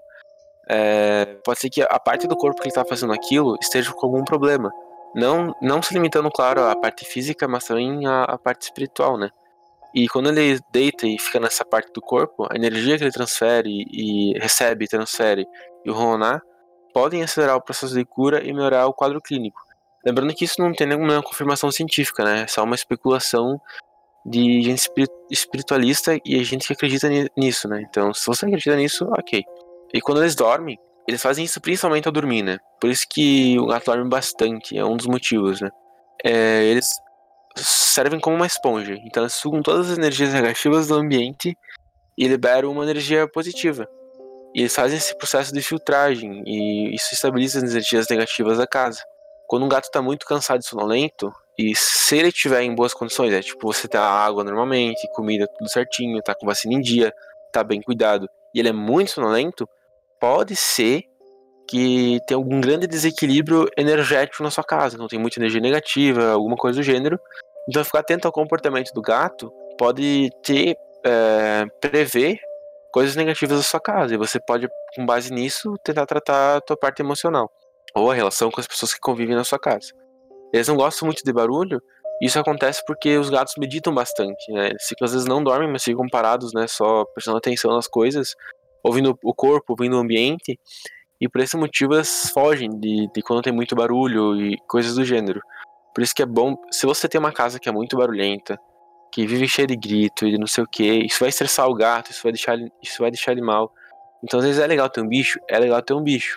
é, pode ser que a parte do corpo que ele tá fazendo aquilo esteja com algum problema. Não, não se limitando, claro, à parte física, mas também à, à parte espiritual, né? E quando ele deita e fica nessa parte do corpo, a energia que ele transfere e recebe, transfere e o ronronar podem acelerar o processo de cura e melhorar o quadro clínico. Lembrando que isso não tem nenhuma confirmação científica, né? É só uma especulação de gente espiritualista e gente que acredita nisso, né? Então, se você acredita nisso, ok. E quando eles dormem, eles fazem isso principalmente ao dormir, né? Por isso que o gato dorme bastante, é um dos motivos, né? É, eles servem como uma esponja, então eles sugam todas as energias negativas do ambiente e liberam uma energia positiva. E eles fazem esse processo de filtragem e isso estabiliza as energias negativas da casa. Quando um gato está muito cansado e sonolento, e se ele estiver em boas condições, é tipo você tá água normalmente, comida tudo certinho, tá com vacina em dia, tá bem cuidado, e ele é muito sonolento, pode ser que tem algum grande desequilíbrio energético na sua casa, então tem muita energia negativa, alguma coisa do gênero. Então ficar atento ao comportamento do gato pode ter, é, prever coisas negativas da sua casa, e você pode, com base nisso, tentar tratar a tua parte emocional, ou a relação com as pessoas que convivem na sua casa. Eles não gostam muito de barulho, e isso acontece porque os gatos meditam bastante, né? Eles ficam, às vezes não dormem, mas ficam parados, né, só prestando atenção nas coisas, ouvindo o corpo, ouvindo o ambiente. E por esse motivo elas fogem de, de quando tem muito barulho e coisas do gênero. Por isso que é bom, se você tem uma casa que é muito barulhenta, que vive cheia de grito e de não sei o que, isso vai estressar o gato, isso vai deixar, isso vai deixar ele mal. Então às vezes é legal ter um bicho, é legal ter um bicho.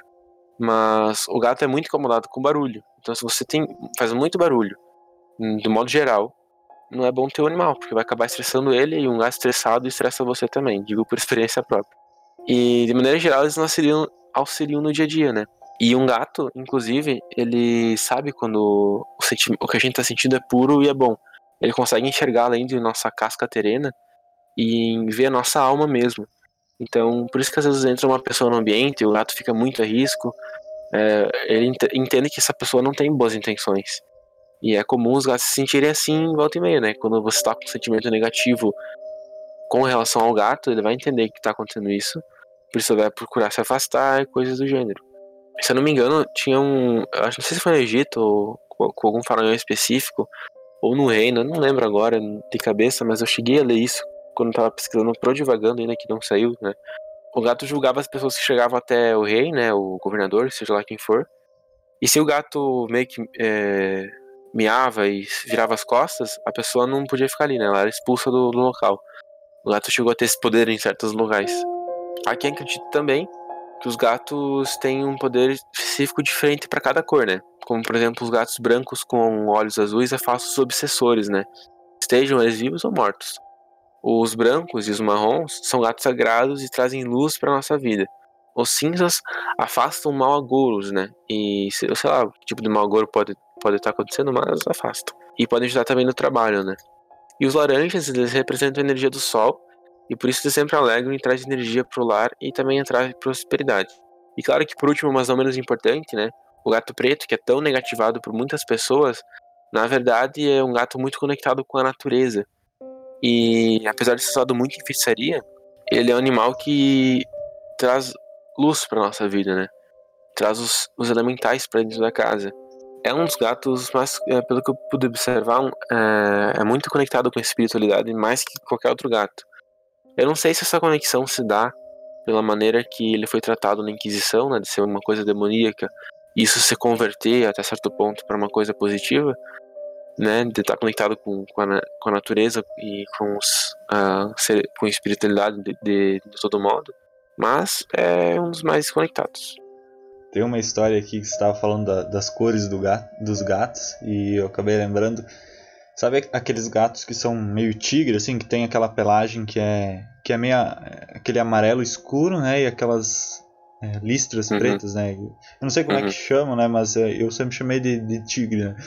Mas o gato é muito incomodado com barulho. Então se você tem, faz muito barulho, de modo geral, não é bom ter um animal, porque vai acabar estressando ele, e um gato estressado estressa você também, digo por experiência própria. E de maneira geral eles não auxiliam, auxiliam no dia a dia, né? E um gato, inclusive, ele sabe quando o, senti- o que a gente tá sentindo é puro e é bom. Ele consegue enxergar além de nossa casca terrena e ver a nossa alma mesmo. Então, por isso que às vezes entra uma pessoa no ambiente e o gato fica muito a risco, é, ele ent- entende que essa pessoa não tem boas intenções. E é comum os gatos se sentirem assim em volta e meia, né? Quando você tá com um sentimento negativo com relação ao gato, ele vai entender que tá acontecendo isso, por isso ele vai procurar se afastar e coisas do gênero. Se eu não me engano, tinha um. Eu acho, não sei se foi no Egito ou com com algum faraó específico, ou no reino, eu não lembro agora de cabeça, mas eu cheguei a ler isso quando eu tava pesquisando pro Divagando ainda, que não saiu, né? O gato julgava as pessoas que chegavam até o rei, né? O governador, seja lá quem for. E se o gato meio que é, miava e virava as costas, a pessoa não podia ficar ali, né? Ela era expulsa do, do local. O gato chegou a ter esse poder em certos locais. Há quem acredita também que os gatos têm um poder específico diferente para cada cor, né? Como, por exemplo, os gatos brancos com olhos azuis afastam os obsessores, né? Estejam eles vivos ou mortos. Os brancos e os marrons são gatos sagrados e trazem luz para nossa vida. Os cinzas afastam mal agouros, né? E eu sei lá que tipo de mau agouro pode pode estar acontecendo, mas afastam. E podem ajudar também no trabalho, né? E os laranjas, eles representam a energia do sol, e por isso eles sempre alegram e trazem energia pro lar e também trazem prosperidade. E claro que por último, mas não menos importante, né? O gato preto, que é tão negativado por muitas pessoas, na verdade é um gato muito conectado com a natureza. E apesar de ser usado muito em feitiçaria, ele é um animal que traz luz pra nossa vida, né? Traz os, os elementais pra dentro da casa. É um dos gatos, mas é, pelo que eu pude observar, um, é, é muito conectado com a espiritualidade mais que qualquer outro gato. Eu não sei se essa conexão se dá pela maneira que ele foi tratado na Inquisição, né, de ser uma coisa demoníaca, e isso se converter até certo ponto para uma coisa positiva, né, de estar conectado com, com, a, com a natureza e com, os, uh, ser, com a espiritualidade de, de, de todo modo, mas é um dos mais conectados. Tem uma história aqui que você estava falando da, das cores do gato, dos gatos, e eu acabei lembrando. Sabe aqueles gatos que são meio tigre, assim, que tem aquela pelagem que é que é meio aquele amarelo escuro, né, e aquelas é, listras Uhum. pretas, né? Eu não sei como Uhum. é que chamam, né, mas é, eu sempre chamei de, de tigre, né?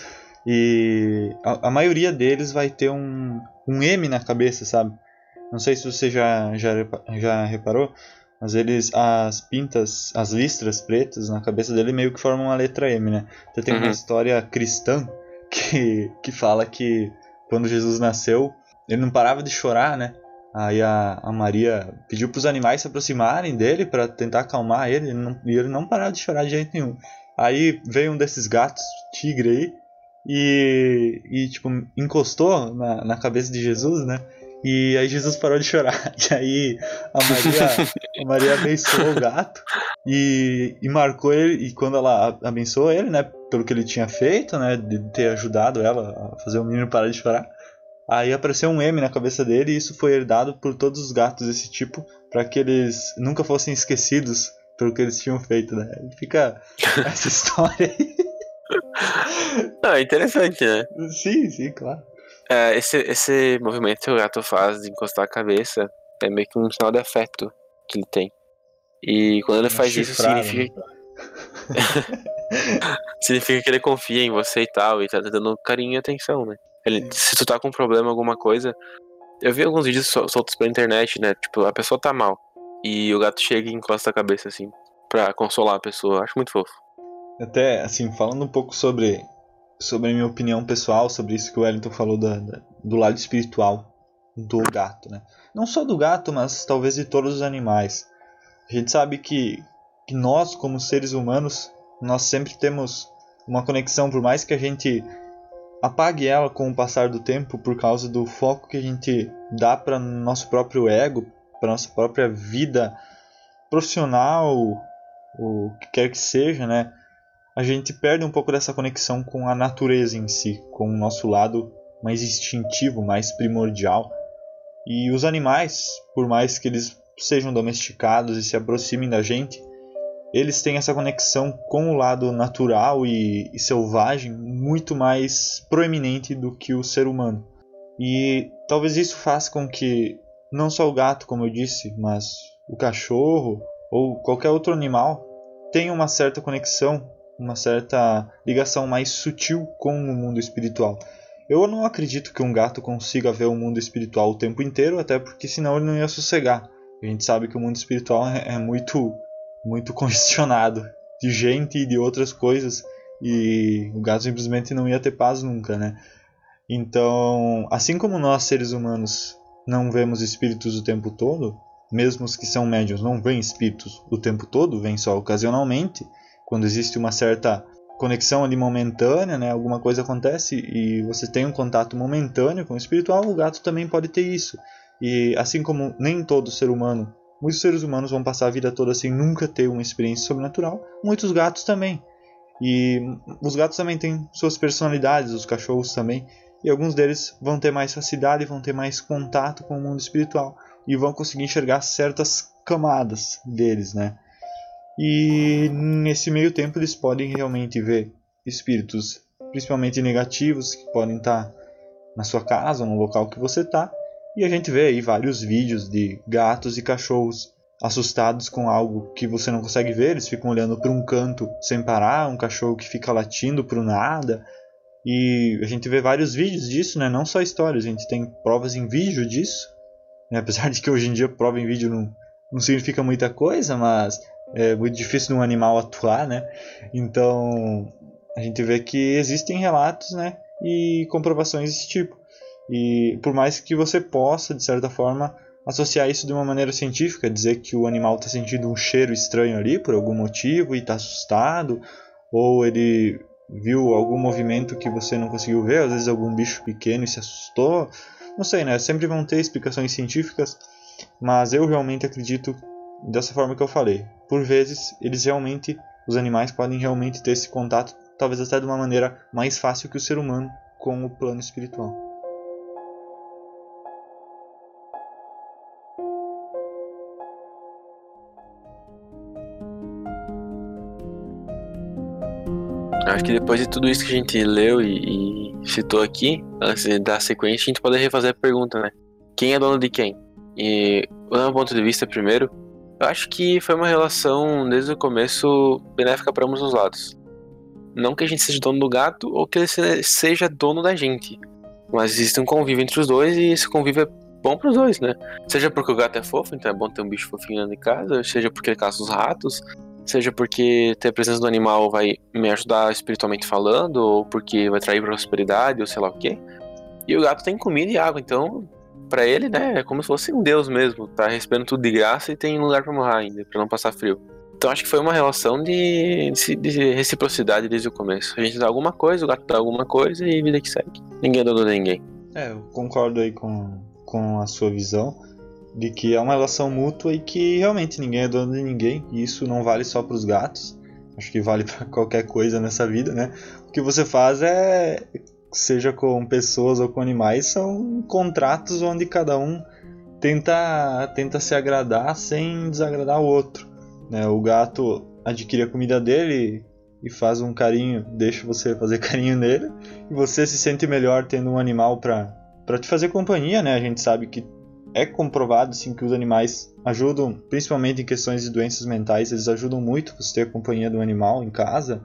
E a, a maioria deles vai ter um, um M na cabeça, sabe? Não sei se você já, já, já reparou, mas eles, as pintas, as listras pretas na cabeça dele meio que formam uma letra M, né? Então tem uma Uhum. história cristã que, que fala que quando Jesus nasceu, ele não parava de chorar, né? Aí a, a Maria pediu para os animais se aproximarem dele para tentar acalmar ele, ele não, e ele não parava de chorar de jeito nenhum. Aí veio um desses gatos, tigre aí, e, e tipo, encostou na, na cabeça de Jesus, né? E aí Jesus parou de chorar. E aí a Maria, a Maria abençoou o gato e, e marcou ele. E quando ela abençoou ele, né, pelo que ele tinha feito, né, de ter ajudado ela a fazer o menino parar de chorar, aí apareceu um M na cabeça dele, e isso foi herdado por todos os gatos desse tipo, para que eles nunca fossem esquecidos pelo que eles tinham feito, né? Fica essa história aí. Ah, é interessante, né? Sim, sim, claro. É, esse, esse movimento que o gato faz de encostar a cabeça é meio que um sinal de afeto que ele tem. E quando ele Uma faz isso, chifrada, significa, né? significa que ele confia em você e tal, e tá te dando carinho e atenção, né? Ele, se tu tá com um problema, alguma coisa. Eu vi alguns vídeos sol- soltos pela internet, né? Tipo, a pessoa tá mal. E o gato chega e encosta a cabeça, assim, pra consolar a pessoa. Eu acho muito fofo. Até, assim, falando um pouco sobre, sobre a minha opinião pessoal, sobre isso que o Wellington falou da, da- do lado espiritual do gato, né? Não só do gato, mas talvez de todos os animais. A gente sabe que, que nós, como seres humanos, nós sempre temos uma conexão, por mais que a gente apague ela com o passar do tempo, por causa do foco que a gente dá para nosso próprio ego, para nossa própria vida profissional, o que quer que seja, né, a gente perde um pouco dessa conexão com a natureza em si, com o nosso lado mais instintivo, mais primordial. E os animais, por mais que eles sejam domesticados e se aproximem da gente, eles têm essa conexão com o lado natural e, e selvagem muito mais proeminente do que o ser humano. E talvez isso faça com que não só o gato, como eu disse, mas o cachorro ou qualquer outro animal tenha uma certa conexão, uma certa ligação mais sutil com o mundo espiritual. Eu não acredito que um gato consiga ver o mundo espiritual o tempo inteiro, até porque senão ele não ia sossegar. A gente sabe que o mundo espiritual é muito, muito congestionado de gente e de outras coisas, e o gato simplesmente não ia ter paz nunca, né? Então, assim como nós seres humanos não vemos espíritos o tempo todo, mesmo os que são médiuns não veem espíritos o tempo todo, veem só ocasionalmente, quando existe uma certa conexão ali momentânea, né, alguma coisa acontece e você tem um contato momentâneo com o espiritual, o gato também pode ter isso. E assim como nem todo ser humano, muitos seres humanos vão passar a vida toda sem nunca ter uma experiência sobrenatural, muitos gatos também. E os gatos também têm suas personalidades, os cachorros também, e alguns deles vão ter mais facilidade, vão ter mais contato com o mundo espiritual e vão conseguir enxergar certas camadas deles, né? E nesse meio tempo eles podem realmente ver espíritos, principalmente negativos, que podem estar na sua casa, no local que você está. E a gente vê aí vários vídeos de gatos e cachorros assustados com algo que você não consegue ver. Eles ficam olhando para um canto sem parar, um cachorro que fica latindo para o nada. E a gente vê vários vídeos disso, né? Não só histórias, a gente tem provas em vídeo disso. Né? Apesar de que hoje em dia prova em vídeo não, não significa muita coisa, mas é muito difícil de um animal atuar, né? Então a gente vê que existem relatos, né, e comprovações desse tipo. E por mais que você possa, de certa forma, associar isso de uma maneira científica, dizer que o animal está sentindo um cheiro estranho ali por algum motivo e está assustado, ou ele viu algum movimento que você não conseguiu ver, às vezes algum bicho pequeno e se assustou, não sei, né? Sempre vão ter explicações científicas, mas eu realmente acredito dessa forma que eu falei. Por vezes, eles realmente, os animais podem realmente ter esse contato, talvez até de uma maneira mais fácil que o ser humano com o plano espiritual. Acho que depois de tudo isso que a gente leu e, e citou aqui, antes de dar sequência, a gente pode refazer a pergunta, né? Quem é dono de quem? E, do meu ponto de vista, primeiro, eu acho que foi uma relação, desde o começo, benéfica para ambos os lados. Não que a gente seja dono do gato ou que ele seja dono da gente, mas existe um convívio entre os dois e esse convívio é bom para os dois, né? Seja porque o gato é fofo, então é bom ter um bicho fofinho dentro de casa, seja porque ele caça os ratos, seja porque ter a presença do animal vai me ajudar espiritualmente falando, ou porque vai trair prosperidade, ou sei lá o quê. E o gato tem comida e água, então pra ele, né, é como se fosse um deus mesmo, tá recebendo tudo de graça e tem lugar pra morar ainda, pra não passar frio. Então acho que foi uma relação de, de reciprocidade desde o começo. A gente dá alguma coisa, o gato dá alguma coisa e vida que segue. Ninguém é dono de ninguém. É, eu concordo aí com, com a sua visão de que é uma relação mútua e que realmente ninguém é dono de ninguém, e isso não vale só pros gatos, acho que vale pra qualquer coisa nessa vida, né? O que você faz é, seja com pessoas ou com animais, são contratos onde cada um tenta, tenta se agradar sem desagradar o outro, né? O gato adquire a comida dele e faz um carinho, deixa você fazer carinho nele, e você se sente melhor tendo um animal para para te fazer companhia, né? A gente sabe que é comprovado assim, que os animais ajudam, principalmente em questões de doenças mentais, eles ajudam muito você ter a companhia do animal em casa.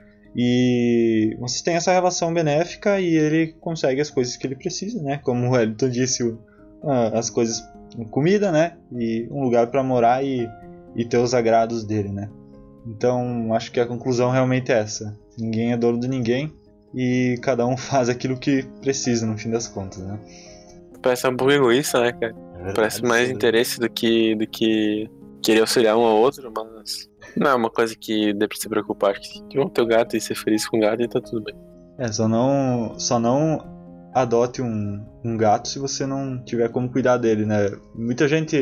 E você tem essa relação benéfica e ele consegue as coisas que ele precisa, né? Como o Wellington disse, as coisas, comida, né? E um lugar para morar e, e ter os agrados dele, né? Então, acho que a conclusão realmente é essa. Ninguém é dono de ninguém e cada um faz aquilo que precisa, no fim das contas, né? Parece um pouco egoísta, né, cara? É verdade, parece mais sim, interesse do que, do que querer auxiliar um ao outro, mas não é uma coisa que dê pra se preocupar. Acho que tem ter o gato e ser feliz com o gato e tá tudo bem. É, só não, só não adote um, um gato se você não tiver como cuidar dele, né? Muita gente,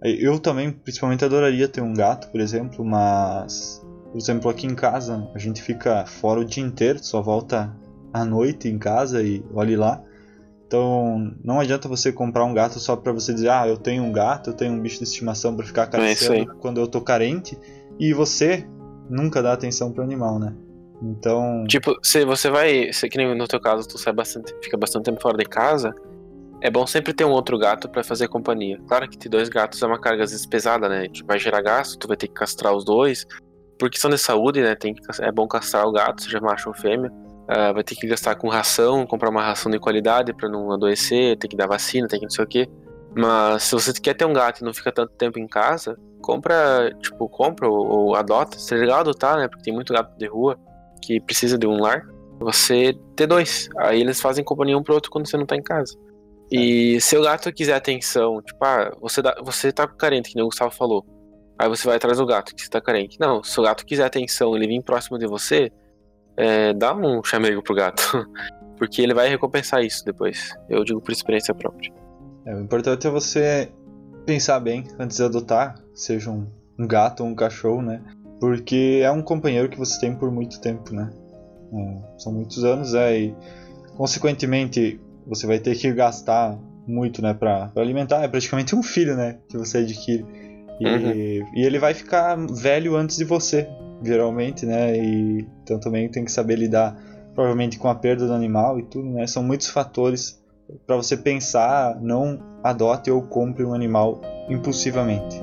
Eu também, principalmente, adoraria ter um gato, por exemplo, mas, por exemplo, aqui em casa a gente fica fora o dia inteiro, só volta à noite em casa e olhe lá. Então, não adianta você comprar um gato só pra você dizer, ah, eu tenho um gato, eu tenho um bicho de estimação pra ficar acariciando É quando eu tô carente, e você nunca dá atenção pro animal, né? Então... Tipo, se você vai, se que nem no teu caso, tu sai bastante, fica bastante tempo fora de casa, é bom sempre ter um outro gato pra fazer companhia. Claro que ter dois gatos é uma carga às vezes pesada, né? Tipo, vai gerar gasto, tu vai ter que castrar os dois. Por questão de saúde, né? Tem que, é bom castrar o gato, seja macho ou fêmea. Uh, vai ter que gastar com ração, comprar uma ração de qualidade pra não adoecer, tem que dar vacina, tem que não sei o que. Mas se você quer ter um gato e não fica tanto tempo em casa, compra, tipo, compra ou, ou adota. Seria legal adotar, né? Porque tem muito gato de rua que precisa de um lar. Você ter dois. Aí eles fazem companhia um pro outro quando você não tá em casa. E se o gato quiser atenção, tipo, ah, você, dá, você tá carente, que nem o Gustavo falou. Aí você vai atrás do gato, que você tá carente. Não, se o gato quiser atenção, ele vir próximo de você, é, dá um chamego pro gato. Porque ele vai recompensar isso depois. Eu digo por experiência própria. É, o importante é você pensar bem antes de adotar, seja um, um gato ou um cachorro, né? Porque é um companheiro que você tem por muito tempo, né? É, são muitos anos, é, e consequentemente você vai ter que gastar muito, né, pra, pra alimentar. É praticamente um filho, né, que você adquire. E, Uhum. e ele vai ficar velho antes de você, geralmente, né? E, então também tem que saber lidar, provavelmente, com a perda do animal e tudo, né? São muitos fatores para você pensar, não adote ou compre um animal impulsivamente.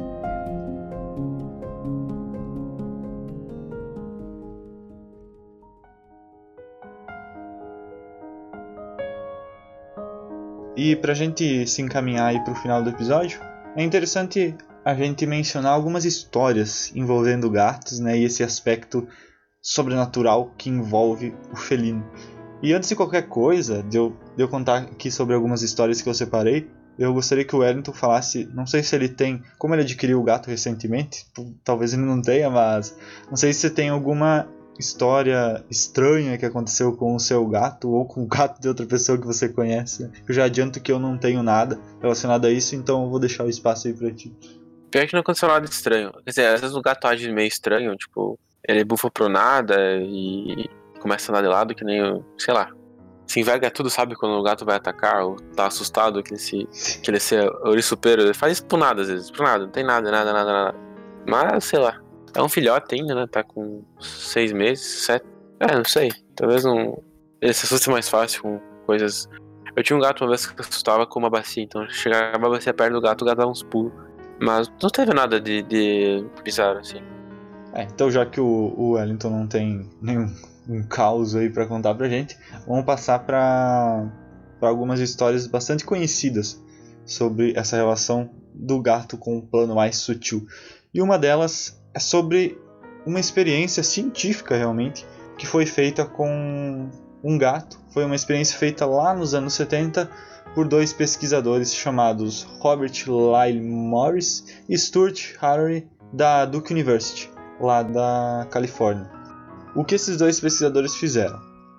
E pra gente se encaminhar aí pro final do episódio, é interessante a gente mencionar algumas histórias envolvendo gatos, né, e esse aspecto sobrenatural que envolve o felino. E antes de qualquer coisa, de eu, de eu contar aqui sobre algumas histórias que eu separei, eu gostaria que o Wellington falasse, não sei se ele tem, como ele adquiriu o gato recentemente, talvez ele não tenha, mas não sei se você tem alguma história estranha que aconteceu com o seu gato ou com o gato de outra pessoa que você conhece. Eu já adianto que eu não tenho nada relacionado a isso, então eu vou deixar o espaço aí pra ti. Pior que não aconteceu nada de estranho. Quer dizer, às vezes o gato age meio estranho, tipo, ele bufa pro nada e começa a andar de lado, que nem, sei lá, se enverga tudo, sabe, quando o gato vai atacar ou tá assustado, que ele se, que ele se ouriço pera, ele faz isso por nada às vezes, por nada, não tem nada, nada, nada, nada. Mas, sei lá, é um filhote ainda, né, tá com seis meses, sete, é, não sei, talvez não, ele se assuste mais fácil com coisas. Eu tinha um gato uma vez que assustava com uma bacia, então chegava a bacia perto do gato, o gato dava uns pulos. Mas não teve nada de, de bizarro, assim. É, então já que o, o Wellington não tem nenhum um caos aí pra contar pra gente, vamos passar pra, pra algumas histórias bastante conhecidas sobre essa relação do gato com o plano mais sutil. E uma delas é sobre uma experiência científica, realmente, que foi feita com um gato. Foi uma experiência feita lá nos anos setenta por dois pesquisadores chamados Robert Lyle Morris e Stuart Harary, da Duke University, lá da Califórnia. O que esses dois pesquisadores fizeram?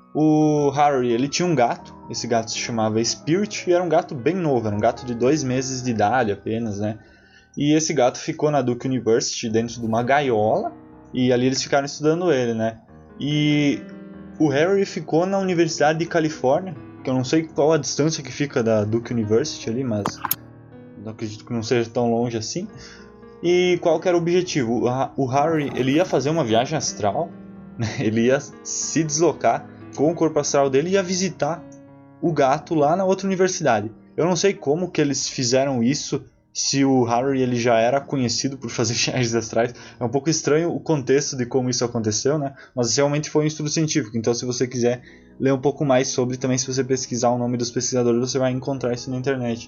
O Harary, ele tinha um gato, esse gato se chamava Spirit, e era um gato bem novo, era um gato de dois meses de idade apenas, né? E esse gato ficou na Duke University dentro de uma gaiola, e ali eles ficaram estudando ele, né? E o Harary ficou na Universidade de Califórnia, que eu não sei qual a distância que fica da Duke University ali, mas não acredito que não seja tão longe assim. E qual que era o objetivo? O Harary, ele ia fazer uma viagem astral, né? Ele ia se deslocar com o corpo astral dele e ia visitar o gato lá na outra universidade. Eu não sei como que eles fizeram isso, se o Harary ele já era conhecido por fazer viagens astrais. É um pouco estranho o contexto de como isso aconteceu, né? Mas realmente foi um estudo científico, então se você quiser ler um pouco mais sobre, também se você pesquisar o nome dos pesquisadores, você vai encontrar isso na internet.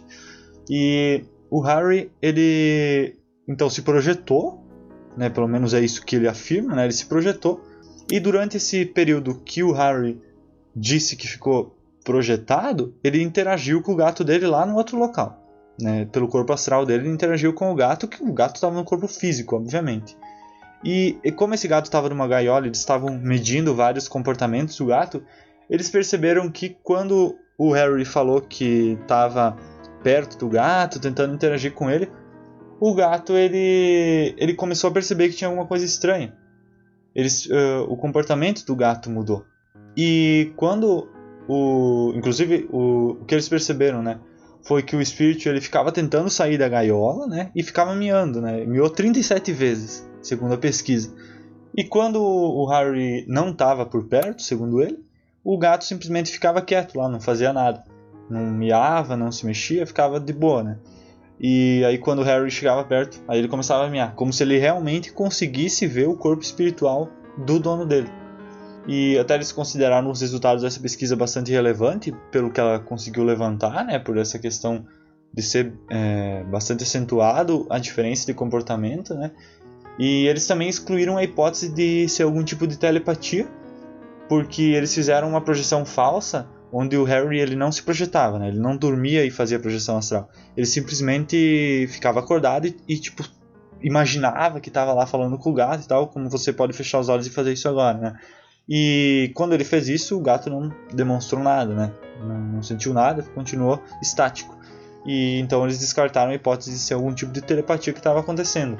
E o Harary, ele então se projetou, né? Pelo menos é isso que ele afirma, né? Ele se projetou, e durante esse período que o Harary disse que ficou projetado, ele interagiu com o gato dele lá no outro local. Né, pelo corpo astral dele, ele interagiu com o gato, que o gato estava no corpo físico, obviamente. E, e como esse gato estava numa gaiola, eles estavam medindo vários comportamentos do gato, eles perceberam que quando o Harary falou que estava perto do gato, tentando interagir com ele, o gato ele, ele começou a perceber que tinha alguma coisa estranha. Eles, uh, o comportamento do gato mudou. E quando o, inclusive o, o que eles perceberam, né, foi que o espírito ele ficava tentando sair da gaiola, né, e ficava miando, né, miou trinta e sete vezes, segundo a pesquisa. E quando o Harry não estava por perto, segundo ele, o gato simplesmente ficava quieto lá, não fazia nada, não miava, não se mexia, ficava de boa, né. E aí quando o Harry chegava perto, aí ele começava a miar, como se ele realmente conseguisse ver o corpo espiritual do dono dele. E até eles consideraram os resultados dessa pesquisa bastante relevante, pelo que ela conseguiu levantar, né, por essa questão de ser é, bastante acentuado a diferença de comportamento, né. E eles também excluíram a hipótese de ser algum tipo de telepatia, porque eles fizeram uma projeção falsa, onde o Harry ele não se projetava, né? Ele não dormia e fazia projeção astral. Ele simplesmente ficava acordado e, e tipo, imaginava que estava lá falando com o gato e tal, como você pode fechar os olhos e fazer isso agora, né? E quando ele fez isso, o gato não demonstrou nada, né? Não, não sentiu nada, continuou estático. E então eles descartaram a hipótese de ser algum tipo de telepatia que estava acontecendo.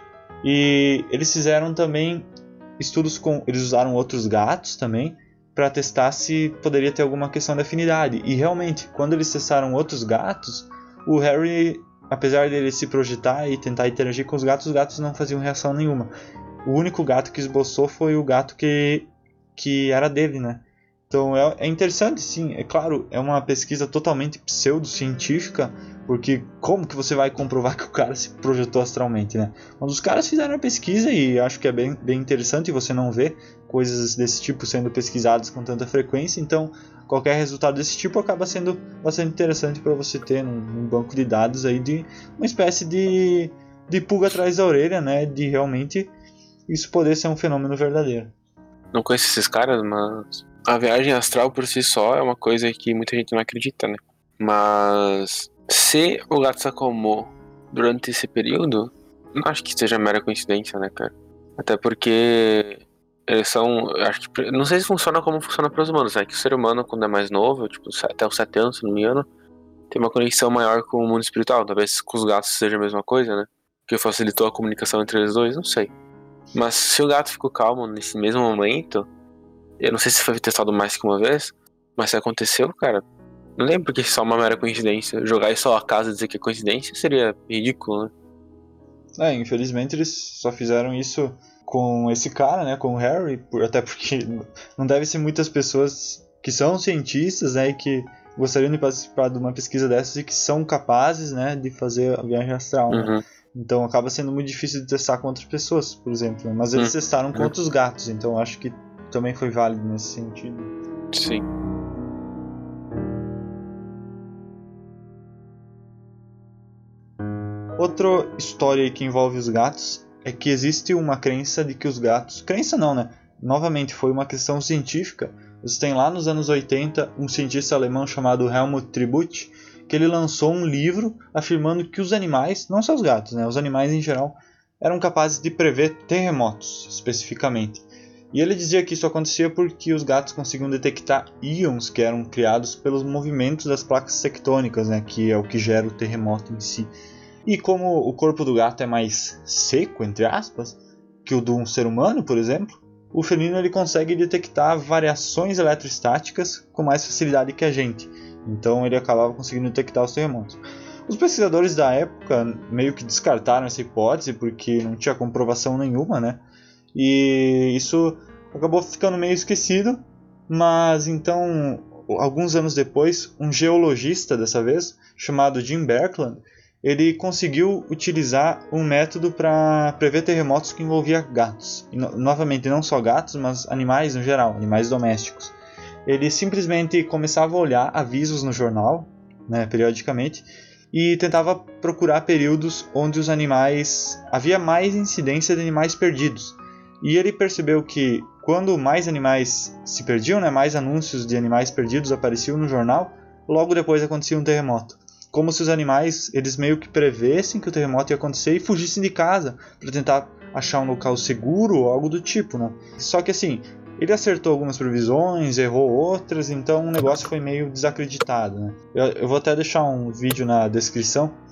E eles fizeram também estudos com... Eles usaram outros gatos também, para testar se poderia ter alguma questão de afinidade. E realmente, quando eles testaram outros gatos, o Harry, apesar dele se projetar e tentar interagir com os gatos, os gatos não faziam reação nenhuma. O único gato que esboçou foi o gato que, que era dele, né? Então é, é interessante, sim. É claro, é uma pesquisa totalmente pseudocientífica, porque como que você vai comprovar que o cara se projetou astralmente, né? Mas os caras fizeram a pesquisa e acho que é bem, bem interessante você não ver coisas desse tipo sendo pesquisadas com tanta frequência, então qualquer resultado desse tipo acaba sendo bastante interessante para você ter num, num banco de dados aí de uma espécie de, de pulga atrás da orelha, né? De realmente isso poder ser um fenômeno verdadeiro. Não conheço esses caras, mas a viagem astral por si só é uma coisa que muita gente não acredita, né? Mas se o gato se acalmou durante esse período, não acho que seja mera coincidência, né, cara? Até porque eles são, acho que, não sei se funciona como funciona para os humanos, né? Que o ser humano, quando é mais novo, tipo, até os sete anos, se não me engano, tem uma conexão maior com o mundo espiritual. Talvez com os gatos seja a mesma coisa, né? Que facilitou a comunicação entre eles dois, não sei. Mas se o gato ficou calmo nesse mesmo momento, eu não sei se foi testado mais que uma vez, mas se aconteceu, cara, não lembro porque só uma mera coincidência. Jogar isso ao acaso e dizer que é coincidência seria ridículo, né? É, infelizmente eles só fizeram isso com esse cara, né, com o Harry, até porque não deve ser muitas pessoas que são cientistas, né, e que gostariam de participar de uma pesquisa dessas e que são capazes, né, de fazer a viagem astral, né? Uhum. Então acaba sendo muito difícil de testar com outras pessoas, por exemplo, né? Mas eles uhum. testaram com uhum. outros gatos, então acho que também foi válido nesse sentido. Sim. Outra história que envolve os gatos é que existe uma crença de que os gatos... Crença não, né? Novamente, foi uma questão científica. Você tem lá nos anos oitenta um cientista alemão chamado Helmut Tribut, que ele lançou um livro afirmando que os animais, não só os gatos, né? Os animais em geral, eram capazes de prever terremotos, especificamente. E ele dizia que isso acontecia porque os gatos conseguiam detectar íons que eram criados pelos movimentos das placas tectônicas, né? Que é o que gera o terremoto em si. E como o corpo do gato é mais seco, entre aspas, que o de um ser humano, por exemplo, o felino ele consegue detectar variações eletrostáticas com mais facilidade que a gente. Então ele acabava conseguindo detectar os terremotos. Os pesquisadores da época meio que descartaram essa hipótese porque não tinha comprovação nenhuma, né? E isso acabou ficando meio esquecido, mas então, alguns anos depois, um geologista dessa vez, chamado Jim Berkland, ele conseguiu utilizar um método para prever terremotos que envolvia gatos. E, no, novamente, não só gatos, mas animais no geral, animais domésticos. Ele simplesmente começava a olhar avisos no jornal, né, periodicamente, e tentava procurar períodos onde os animais... havia mais incidência de animais perdidos. E ele percebeu que quando mais animais se perdiam, né, mais anúncios de animais perdidos apareciam no jornal, logo depois acontecia um terremoto. Como se os animais, eles meio que prevessem que o terremoto ia acontecer e fugissem de casa para tentar achar um local seguro ou algo do tipo, né? Só que assim, ele acertou algumas previsões, errou outras, então o negócio foi meio desacreditado, né? Eu, eu vou até deixar um vídeo na descrição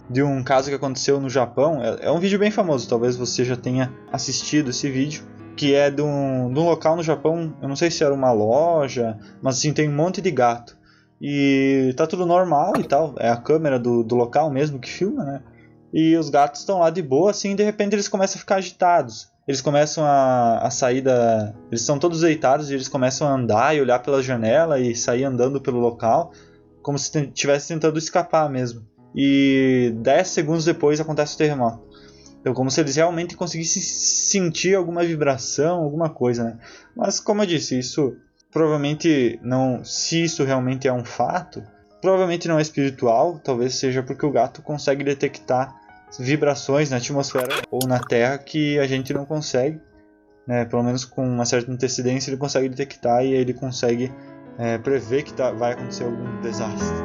de um caso que aconteceu no Japão. É, é um vídeo bem famoso, talvez você já tenha assistido esse vídeo, que é de um, de um local no Japão, eu não sei se era uma loja, mas assim, tem um monte de gato. E tá tudo normal e tal, é a câmera do, do local mesmo que filma, né? E os gatos estão lá de boa, assim, e de repente eles começam a ficar agitados. Eles começam a, a sair da... Eles estão todos deitados e eles começam a andar e olhar pela janela e sair andando pelo local, como se estivesse tentando escapar mesmo. E dez segundos depois acontece o terremoto. Então, como se eles realmente conseguissem sentir alguma vibração, alguma coisa, né? Mas, como eu disse, isso provavelmente não... Se isso realmente é um fato, provavelmente não é espiritual, talvez seja porque o gato consegue detectar vibrações na atmosfera ou na terra que a gente não consegue, né? Pelo menos com uma certa antecedência ele consegue detectar e ele consegue é, prever que tá, vai acontecer algum desastre.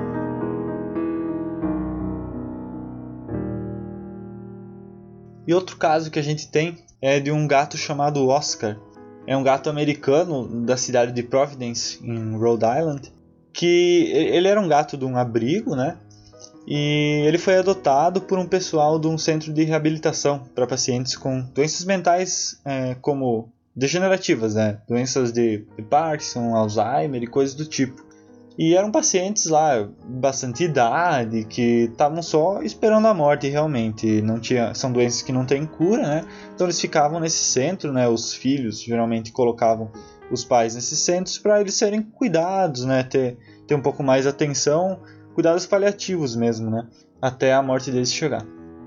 E outro caso que a gente tem é de um gato chamado Oscar. É um gato americano da cidade de Providence, em Rhode Island, que ele era um gato de um abrigo, né? E ele foi adotado por um pessoal de um centro de reabilitação para pacientes com doenças mentais é, como degenerativas, né? Doenças de Parkinson, Alzheimer e coisas do tipo. E eram pacientes lá, bastante idade, que estavam só esperando a morte realmente. Não tinha, são doenças que não têm cura, né? Então eles ficavam nesse centro, né? Os filhos geralmente colocavam os pais nesses centros para eles serem cuidados, né? Ter, ter um pouco mais de atenção, cuidados paliativos mesmo, né? Até a morte deles chegar.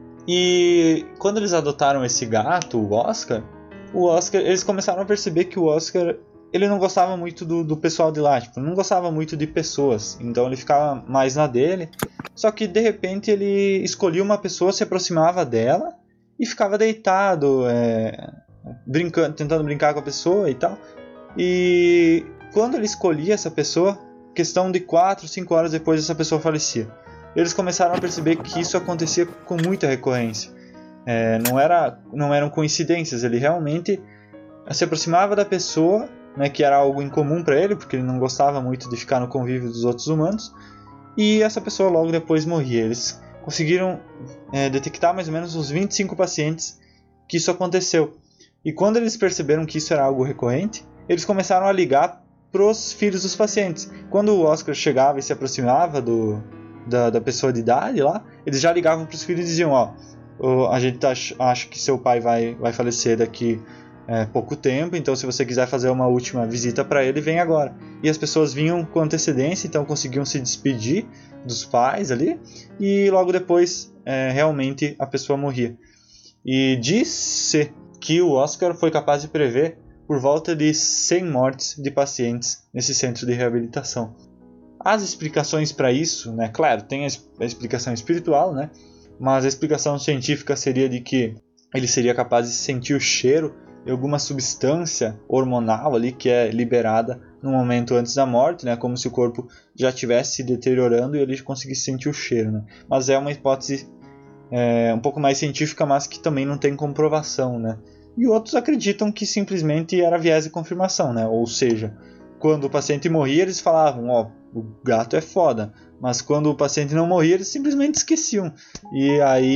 E quando eles adotaram esse gato, o Oscar, o Oscar, eles começaram a perceber que o Oscar, ele não gostava muito do, do pessoal de lá, tipo, não gostava muito de pessoas, então ele ficava mais na dele. Só que de repente ele escolhia uma pessoa, se aproximava dela e ficava deitado, é, brincando, tentando brincar com a pessoa e tal. E quando ele escolhia essa pessoa, questão de quatro, cinco horas depois essa pessoa falecia. Eles começaram a perceber que isso acontecia com muita recorrência. É, não, era, não eram coincidências, ele realmente se aproximava da pessoa, né, que era algo incomum para ele, porque ele não gostava muito de ficar no convívio dos outros humanos, e essa pessoa logo depois morria. Eles conseguiram é, detectar mais ou menos uns vinte e cinco pacientes que isso aconteceu. E quando eles perceberam que isso era algo recorrente, eles começaram a ligar para os filhos dos pacientes. Quando o Oscar chegava e se aproximava do, da, da pessoa de idade lá, eles já ligavam para os filhos e diziam: ó, a gente acha, acha que seu pai vai, vai falecer daqui é, pouco tempo, então se você quiser fazer uma última visita para ele, vem agora. E as pessoas vinham com antecedência, então conseguiam se despedir dos pais ali, e logo depois é, realmente a pessoa morria. E diz-se que o Oscar foi capaz de prever por volta de cem mortes de pacientes nesse centro de reabilitação. As explicações para isso, né, claro, tem a explicação espiritual, né, mas a explicação científica seria de que ele seria capaz de sentir o cheiro de alguma substância hormonal ali que é liberada no momento antes da morte, né, como se o corpo já estivesse se deteriorando e ele conseguisse sentir o cheiro, né. Mas é uma hipótese é, um pouco mais científica, mas que também não tem comprovação, né. E outros acreditam que simplesmente era viés de confirmação, né? Ou seja, quando o paciente morria, eles falavam: ó, oh, o gato é foda. Mas quando o paciente não morria, eles simplesmente esqueciam. E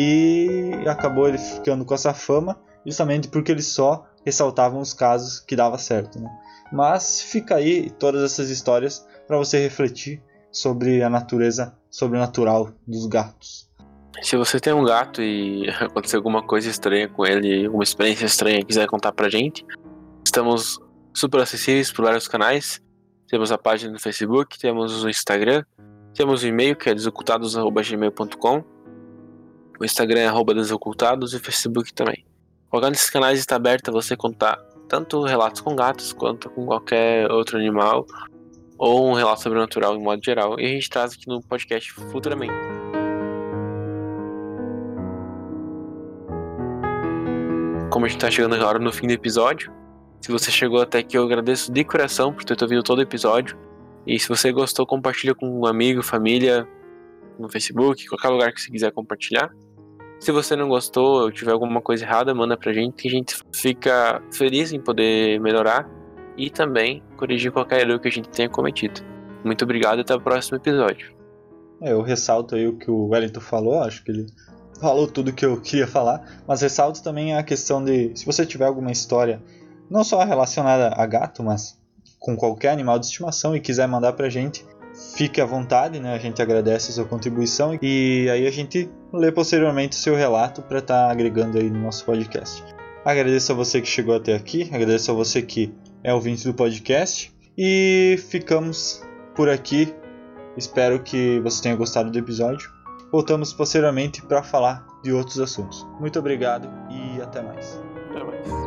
aí acabou ele ficando com essa fama, justamente porque eles só ressaltavam os casos que dava certo, né? Mas fica aí todas essas histórias para você refletir sobre a natureza sobrenatural dos gatos. Se você tem um gato e aconteceu alguma coisa estranha com ele, alguma experiência estranha e quiser contar pra gente, estamos super acessíveis por vários canais. Temos a página no Facebook, temos o Instagram, temos o e-mail que é desocultados arroba gmail ponto com, o Instagram é arroba desocultados e o Facebook também. Qualquer desses canais está aberto a você contar tanto relatos com gatos quanto com qualquer outro animal ou um relato sobrenatural em modo geral, e a gente traz aqui no podcast futuramente. Como a gente tá chegando agora no fim do episódio, se você chegou até aqui, eu agradeço de coração por ter ouvido todo o episódio. E se você gostou, compartilha com um amigo, família, no Facebook, qualquer lugar que você quiser compartilhar. Se você não gostou ou tiver alguma coisa errada, manda pra gente, que a gente fica feliz em poder melhorar e também corrigir qualquer erro que a gente tenha cometido. Muito obrigado e até o próximo episódio. É, eu ressalto aí o que o Wellington falou, acho que ele falou tudo que eu queria falar, mas ressalto também a questão de, se você tiver alguma história, não só relacionada a gato, mas com qualquer animal de estimação e quiser mandar pra gente, fique à vontade, né? A gente agradece a sua contribuição e aí a gente lê posteriormente o seu relato para estar tá agregando aí no nosso podcast. Agradeço a você que chegou até aqui, agradeço a você que é ouvinte do podcast e ficamos por aqui. Espero que você tenha gostado do episódio. Voltamos posteriormente para falar de outros assuntos. Muito obrigado e até mais. Até mais.